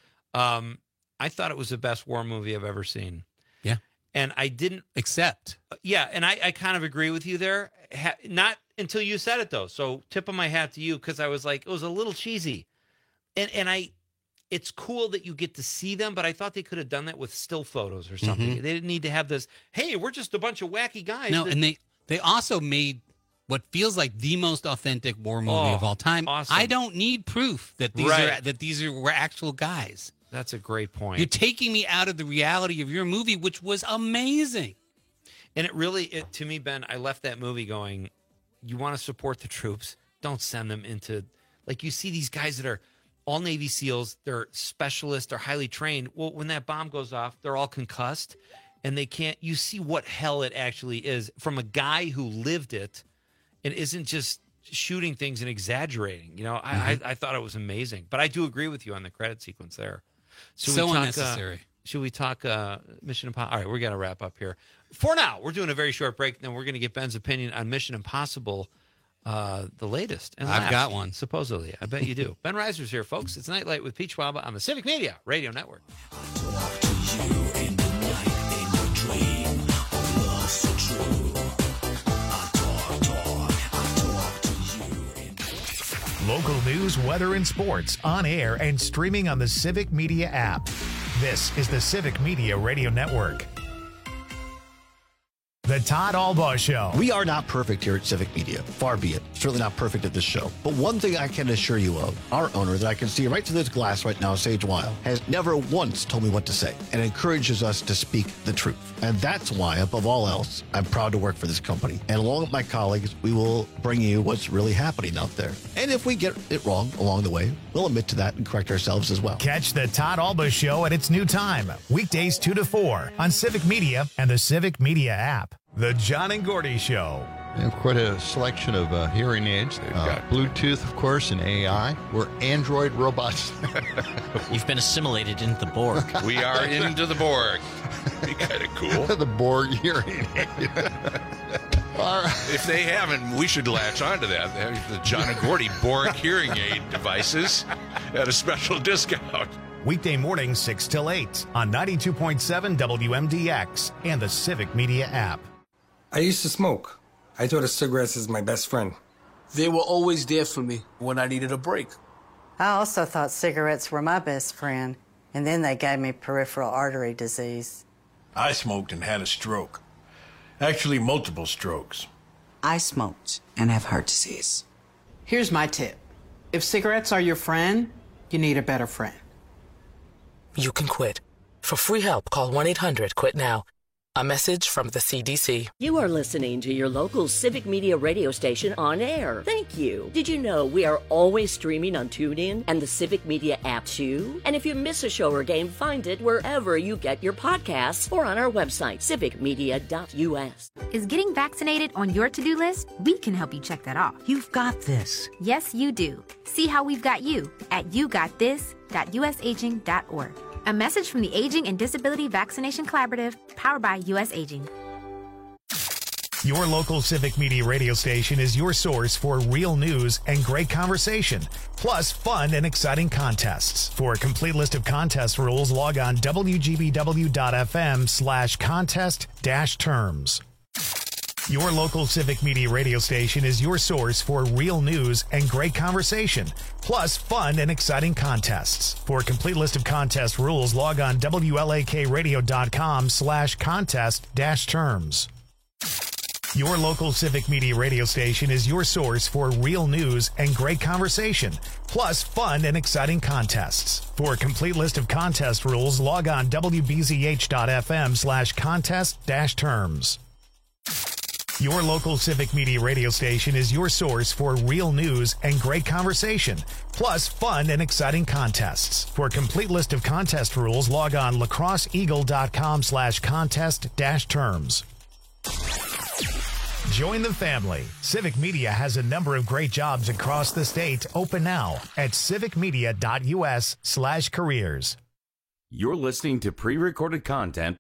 I thought it was the best war movie I've ever seen. Yeah. And I didn't accept. Yeah, and I kind of agree with you there. Not until you said it though. So tip of my hat to you, because I was like, it was a little cheesy. And it's cool that you get to see them, but I thought they could have done that with still photos or something. Mm-hmm. They didn't need to have this, hey, we're just a bunch of wacky guys. No, and they also made what feels like the most authentic war movie of all time. Awesome. I don't need proof that these were actual guys. That's a great point. You're taking me out of the reality of your movie, which was amazing. And to me, Ben, I left that movie going, you want to support the troops, don't send them into, like, you see these guys that are all Navy SEALs, they're specialists, they're highly trained. Well, when that bomb goes off, they're all concussed, and they can't, you see what hell it actually is from a guy who lived it and isn't just shooting things and exaggerating. You know, I thought it was amazing. But I do agree with you on the credit sequence there. So unnecessary. Should we talk Mission Impossible? All right, we're going to wrap up here. For now, we're doing a very short break, and then we're going to get Ben's opinion on Mission Impossible, the latest. And I've got one. Supposedly. I bet you do. Ben Reiser's here, folks. It's Nightlight with Pete Schwaba on the Civic Media Radio Network. Local news, weather, and sports on air and streaming on the Civic Media app. This is the Civic Media Radio Network. The Todd Albaugh Show. We are not perfect here at Civic Media. Far be it. Certainly not perfect at this show. But one thing I can assure you of, our owner that I can see right through this glass right now, Sage Weil, has never once told me what to say and encourages us to speak the truth. And that's why, above all else, I'm proud to work for this company. And along with my colleagues, we will bring you what's really happening out there. And if we get it wrong along the way, we'll admit to that and correct ourselves as well. Catch the Todd Albaugh Show at its new time, weekdays 2 to 4 on Civic Media and the Civic Media app. The John and Gordy Show. We have quite a selection of hearing aids. Bluetooth, of course, and AI. We're Android robots. You've been assimilated into the Borg. We are into the Borg. Be kind of cool. The Borg hearing aid. If they haven't, we should latch onto that. The John and Gordy Borg hearing aid devices at a special discount. Weekday mornings 6 till 8 on 92.7 WMDX and the Civic Media app. I used to smoke. I thought of cigarettes as my best friend. They were always there for me when I needed a break. I also thought cigarettes were my best friend, and then they gave me peripheral artery disease. I smoked and had a stroke. Actually, multiple strokes. I smoked and have heart disease. Here's my tip. If cigarettes are your friend, you need a better friend. You can quit. For free help, call 1-800-QUIT-NOW. A message from the CDC. You are listening to your local Civic Media radio station on air. Thank you. Did you know we are always streaming on TuneIn and the Civic Media app too? And if you miss a show or game, find it wherever you get your podcasts or on our website, civicmedia.us. Is getting vaccinated on your to-do list? We can help you check that off. You've got this. Yes, you do. See how we've got you at yougotthis.usaging.org. A message from the Aging and Disability Vaccination Collaborative, powered by U.S. Aging. Your local Civic Media radio station is your source for real news and great conversation, plus fun and exciting contests. For a complete list of contest rules, log on wgbw.fm/contest-terms. Your local Civic Media radio station is your source for real news and great conversation, plus fun and exciting contests. For a complete list of contest rules, log on wlakradio.com/contest-terms. Your local Civic Media radio station is your source for real news and great conversation, plus fun and exciting contests. For a complete list of contest rules, log on wbzh.fm/contest-terms. Your local Civic Media radio station is your source for real news and great conversation, plus fun and exciting contests. For a complete list of contest rules, log on lacrosseeagle.com/contest-terms. Join the family. Civic Media has a number of great jobs across the state open now at civicmedia.us/careers. You're listening to pre-recorded content.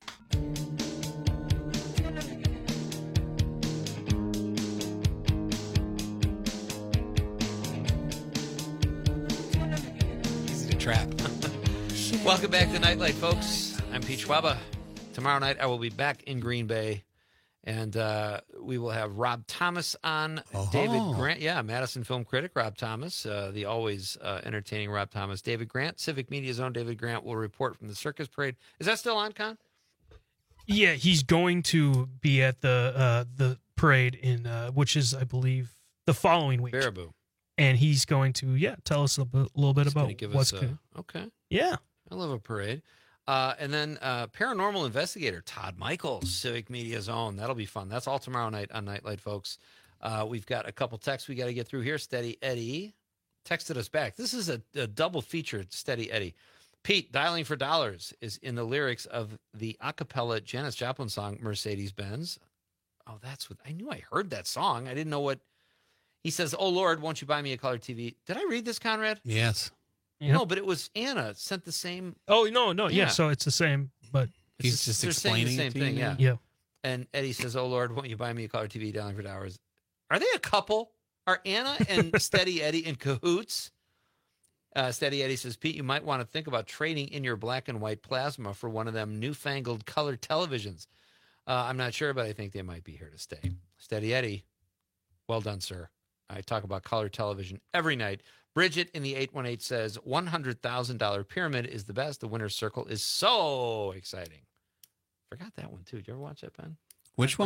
Trap. Welcome back to Nightlight, folks. I'm Pete Schwaba. Tomorrow night, I will be back in Green Bay, and we will have Rob Thomas on. David Grant, Madison film critic Rob Thomas, the always entertaining Rob Thomas. David Grant, Civic Media's own David Grant, will report from the circus parade. Is that still on, Con? Yeah, he's going to be at the parade in which is, I believe, the following week. Baraboo. And he's going to, tell us a little bit about what's going. Okay. Yeah. I love a parade. And then paranormal investigator Todd Michaels, Civic Media's own. That'll be fun. That's all tomorrow night on Nightlight, folks. We've got a couple texts we got to get through here. Steady Eddie texted us back. This is a double feature, Steady Eddie. Pete, Dialing for Dollars is in the lyrics of the a cappella Janis Joplin song, Mercedes-Benz. Oh, that's what I knew. I heard that song. I didn't know what. He says, "Oh, Lord, won't you buy me a color TV?" Did I read this, Conrad? Yes. Yep. No, but it was Anna sent the same. Oh, no. Yeah, so it's the same, but. He's just explaining the same thing, yeah. Yeah. And Eddie says, "Oh, Lord, won't you buy me a color TV, Dialing for Dollars?" Are they a couple? Are Anna and Steady Eddie in cahoots? Steady Eddie says, "Pete, you might want to think about trading in your black and white plasma for one of them newfangled color televisions." I'm not sure, but I think they might be here to stay. Steady Eddie, well done, sir. I talk about color television every night. Bridget in the 818 says, $100,000 pyramid is the best. The winner's circle is so exciting. Forgot that one, too. Did you ever watch that, Ben? Which one?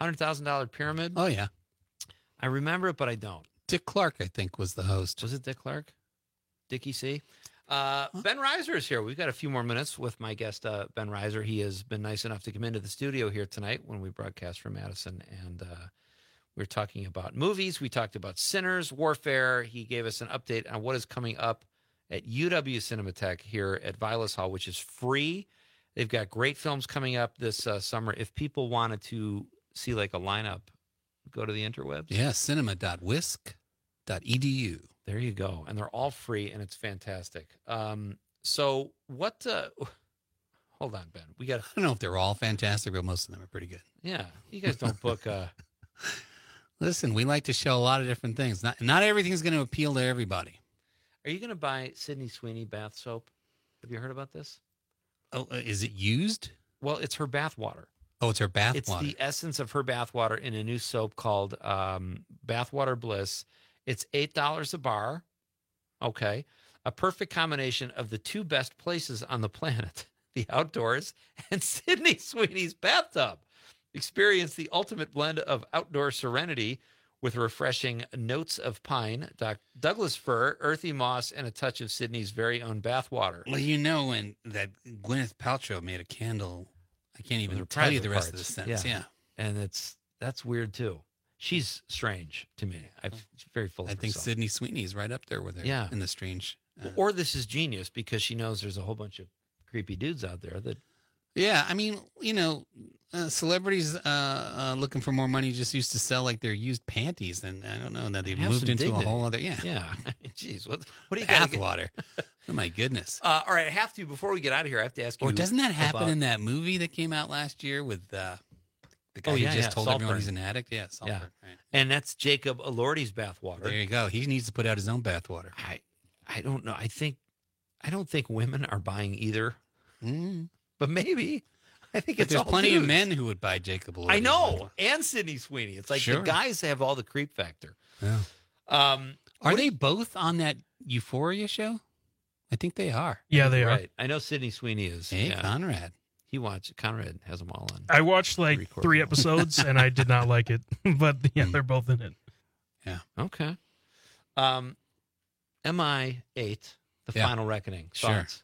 $100,000 Pyramid. Oh, yeah. I remember it, but I don't. Dick Clark, I think, was the host. Was it Dick Clark? Dickie C? Ben Reiser is here. We've got a few more minutes with my guest, Ben Reiser. He has been nice enough to come into the studio here tonight when we broadcast from Madison, and we're talking about movies. We talked about Sinners, Warfare. He gave us an update on what is coming up at UW Cinematheque here at Vilas Hall, which is free. They've got great films coming up this summer. If people wanted to see like a lineup, go to the interwebs. Yeah, cinema.wisc.edu. There you go. And they're all free, and it's fantastic. So what hold on, Ben. I don't know if they're all fantastic, but most of them are pretty good. Yeah. You guys don't book Listen, we like to show a lot of different things. Not everything's going to appeal to everybody. Are you going to buy Sydney Sweeney bath soap? Have you heard about this? Oh, is it used? Well, it's her bath water. Oh, it's her bath It's water. the essence of her bath water in a new soap called Bathwater Bliss. It's $8 a bar. Okay. A perfect combination of the two best places on the planet, the outdoors and Sydney Sweeney's bathtub. Experience the ultimate blend of outdoor serenity with refreshing notes of pine, Douglas fir, earthy moss, and a touch of Sydney's very own bathwater. Well, you know, when that Gwyneth Paltrow made a candle, I can't even tell you the rest of the sentence. Yeah. And that's weird too. She's strange to me. She's very full of I think herself. Sydney Sweeney is right up there with her. Yeah. In the strange. Or this is genius because she knows there's a whole bunch of creepy dudes out there that. Yeah, I mean, you know, celebrities looking for more money just used to sell like their used panties, and I don't know, now they've moved into a whole other. Yeah. Jeez, what do you bath water? Oh my goodness! All right, I have to before we get out of here. I have to ask you. Or doesn't that happen in that movie that came out last year with the guy who just told everyone he's an addict? Yeah, Saltburn, right. And that's Jacob Elordi's bathwater. There you go. He needs to put out his own bathwater. I don't know. I don't think women are buying either. But maybe. I think but it's there's all plenty dudes. of men who would buy Jacob Elordi. I know, and Sydney Sweeney. It's like the guys have all the creep factor. Yeah. Are they both on that Euphoria show? I think they are. Yeah, they are. Right. I know Sydney Sweeney is. Hey, Conrad. Conrad has them all on. I watched like 3 episodes and I did not like it, but yeah, they're both in it. Yeah. Okay. MI8, The Final Reckoning. Thoughts?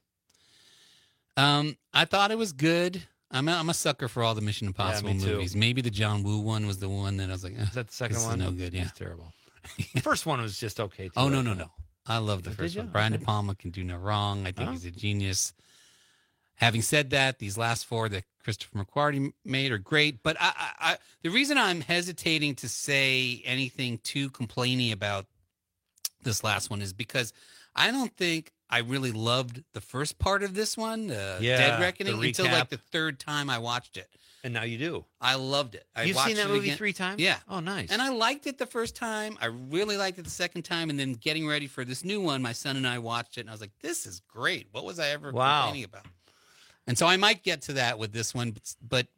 I thought it was good. I'm a sucker for all the Mission Impossible me too. movies. Maybe the John Woo one was the one that I was like, is that the second this one? Is no good. Yeah, it's terrible. The first one was just okay. Too, oh no! I love the first you? one. Brian De Palma can do no wrong. I think he's a genius. Having said that, these last 4 that Christopher McQuarrie made are great. But I the reason I'm hesitating to say anything too complaining about this last one is because I don't think I really loved the first part of this one, Dead Reckoning, until like the 3rd time I watched it. And now you do. I loved it. You've seen that movie 3 times? Yeah. Oh, nice. And I liked it the first time. I really liked it the second time. And then getting ready for this new one, my son and I watched it. And I was like, this is great. What was I ever complaining about? And so I might get to that with this one. But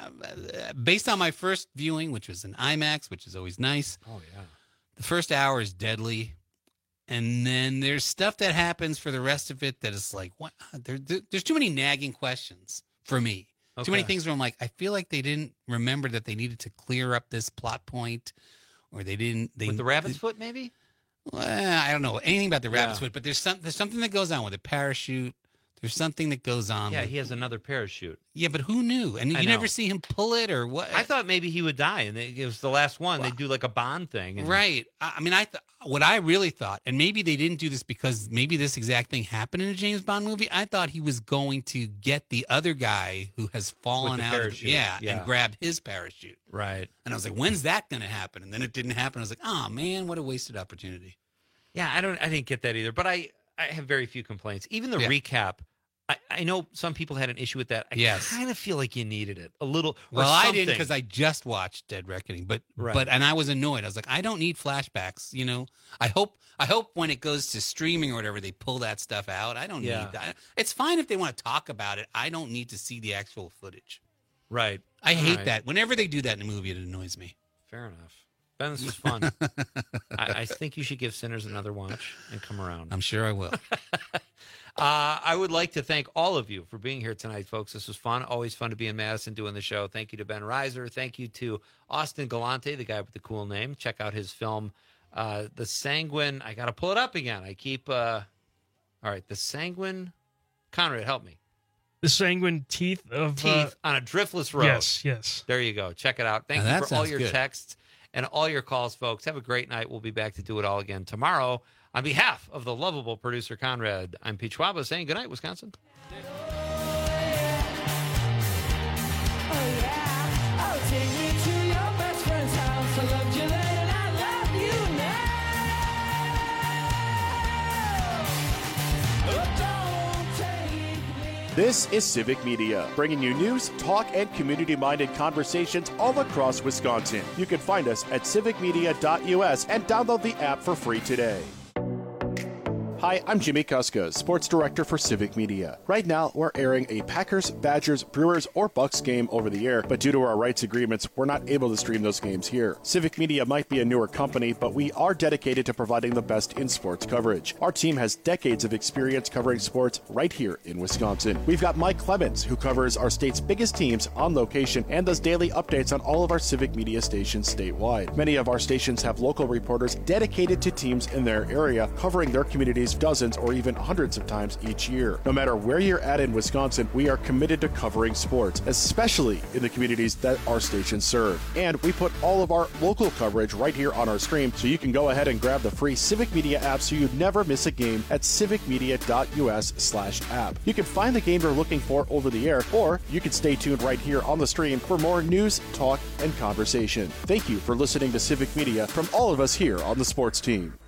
based on my first viewing, which was an IMAX, which is always nice. Oh, yeah. The first hour is deadly. And then there's stuff that happens for the rest of it that is like, what? There's too many nagging questions for me. Okay. Too many things where I'm like, I feel like they didn't remember that they needed to clear up this plot point, or they didn't. With the rabbit's foot, maybe? Well, I don't know anything about the rabbit's foot, but there's something that goes on with a parachute. There's something that goes on. Yeah, he has another parachute. Yeah, but who knew? And you never see him pull it or what? I thought maybe he would die, and it was the last one. They do like a Bond thing. And... Right. I mean, what I really thought, and maybe they didn't do this because maybe this exact thing happened in a James Bond movie. I thought he was going to get the other guy who has fallen out of and grab his parachute. Right. And I was like, when's that going to happen? And then it didn't happen. I was like, oh man, what a wasted opportunity. Yeah, I didn't get that either. But I have very few complaints. Even the recap. I know some people had an issue with that. I kind of feel like you needed it a little. Well, I didn't because I just watched Dead Reckoning, but and I was annoyed. I was like, I don't need flashbacks. You know, I hope when it goes to streaming or whatever, they pull that stuff out. I don't need that. It's fine if they want to talk about it. I don't need to see the actual footage. Right. I hate that. Whenever they do that in a movie, it annoys me. Fair enough. Ben, this was fun. I think you should give Sinners another watch and come around. I'm sure I will. I would like to thank all of you for being here tonight, folks. This was fun. Always fun to be in Madison doing the show. Thank you to Ben Reiser. Thank you to Austin Galante, the guy with the cool name. Check out his film, The Sanguine. I got to pull it up again. I keep... all right, The Sanguine... Conrad, help me. The Sanguine Teeth of... Teeth on a Driftless Road. Yes. There you go. Check it out. Thank you for all your texts and all your calls, folks. Have a great night. We'll be back to do it all again tomorrow. On behalf of the lovable producer, Conrad, I'm Pete Schwaba saying good night, Wisconsin. This is Civic Media, bringing you news, talk, and community-minded conversations all across Wisconsin. You can find us at civicmedia.us and download the app for free today. Hi, I'm Jimmy Kuska, Sports Director for Civic Media. Right now, we're airing a Packers, Badgers, Brewers, or Bucks game over the air, but due to our rights agreements, we're not able to stream those games here. Civic Media might be a newer company, but we are dedicated to providing the best in sports coverage. Our team has decades of experience covering sports right here in Wisconsin. We've got Mike Clemens, who covers our state's biggest teams on location and does daily updates on all of our Civic Media stations statewide. Many of our stations have local reporters dedicated to teams in their area, covering their communities dozens or even hundreds of times each year. No matter where you're at in Wisconsin, we are committed to covering sports, especially in the communities that our stations serve. And we put all of our local coverage right here on our stream, so you can go ahead and grab the free Civic Media app so you never miss a game at civicmedia.us/app. You can find the game you're looking for over the air, or you can stay tuned right here on the stream for more news, talk, and conversation. Thank you for listening to Civic Media from all of us here on the sports team.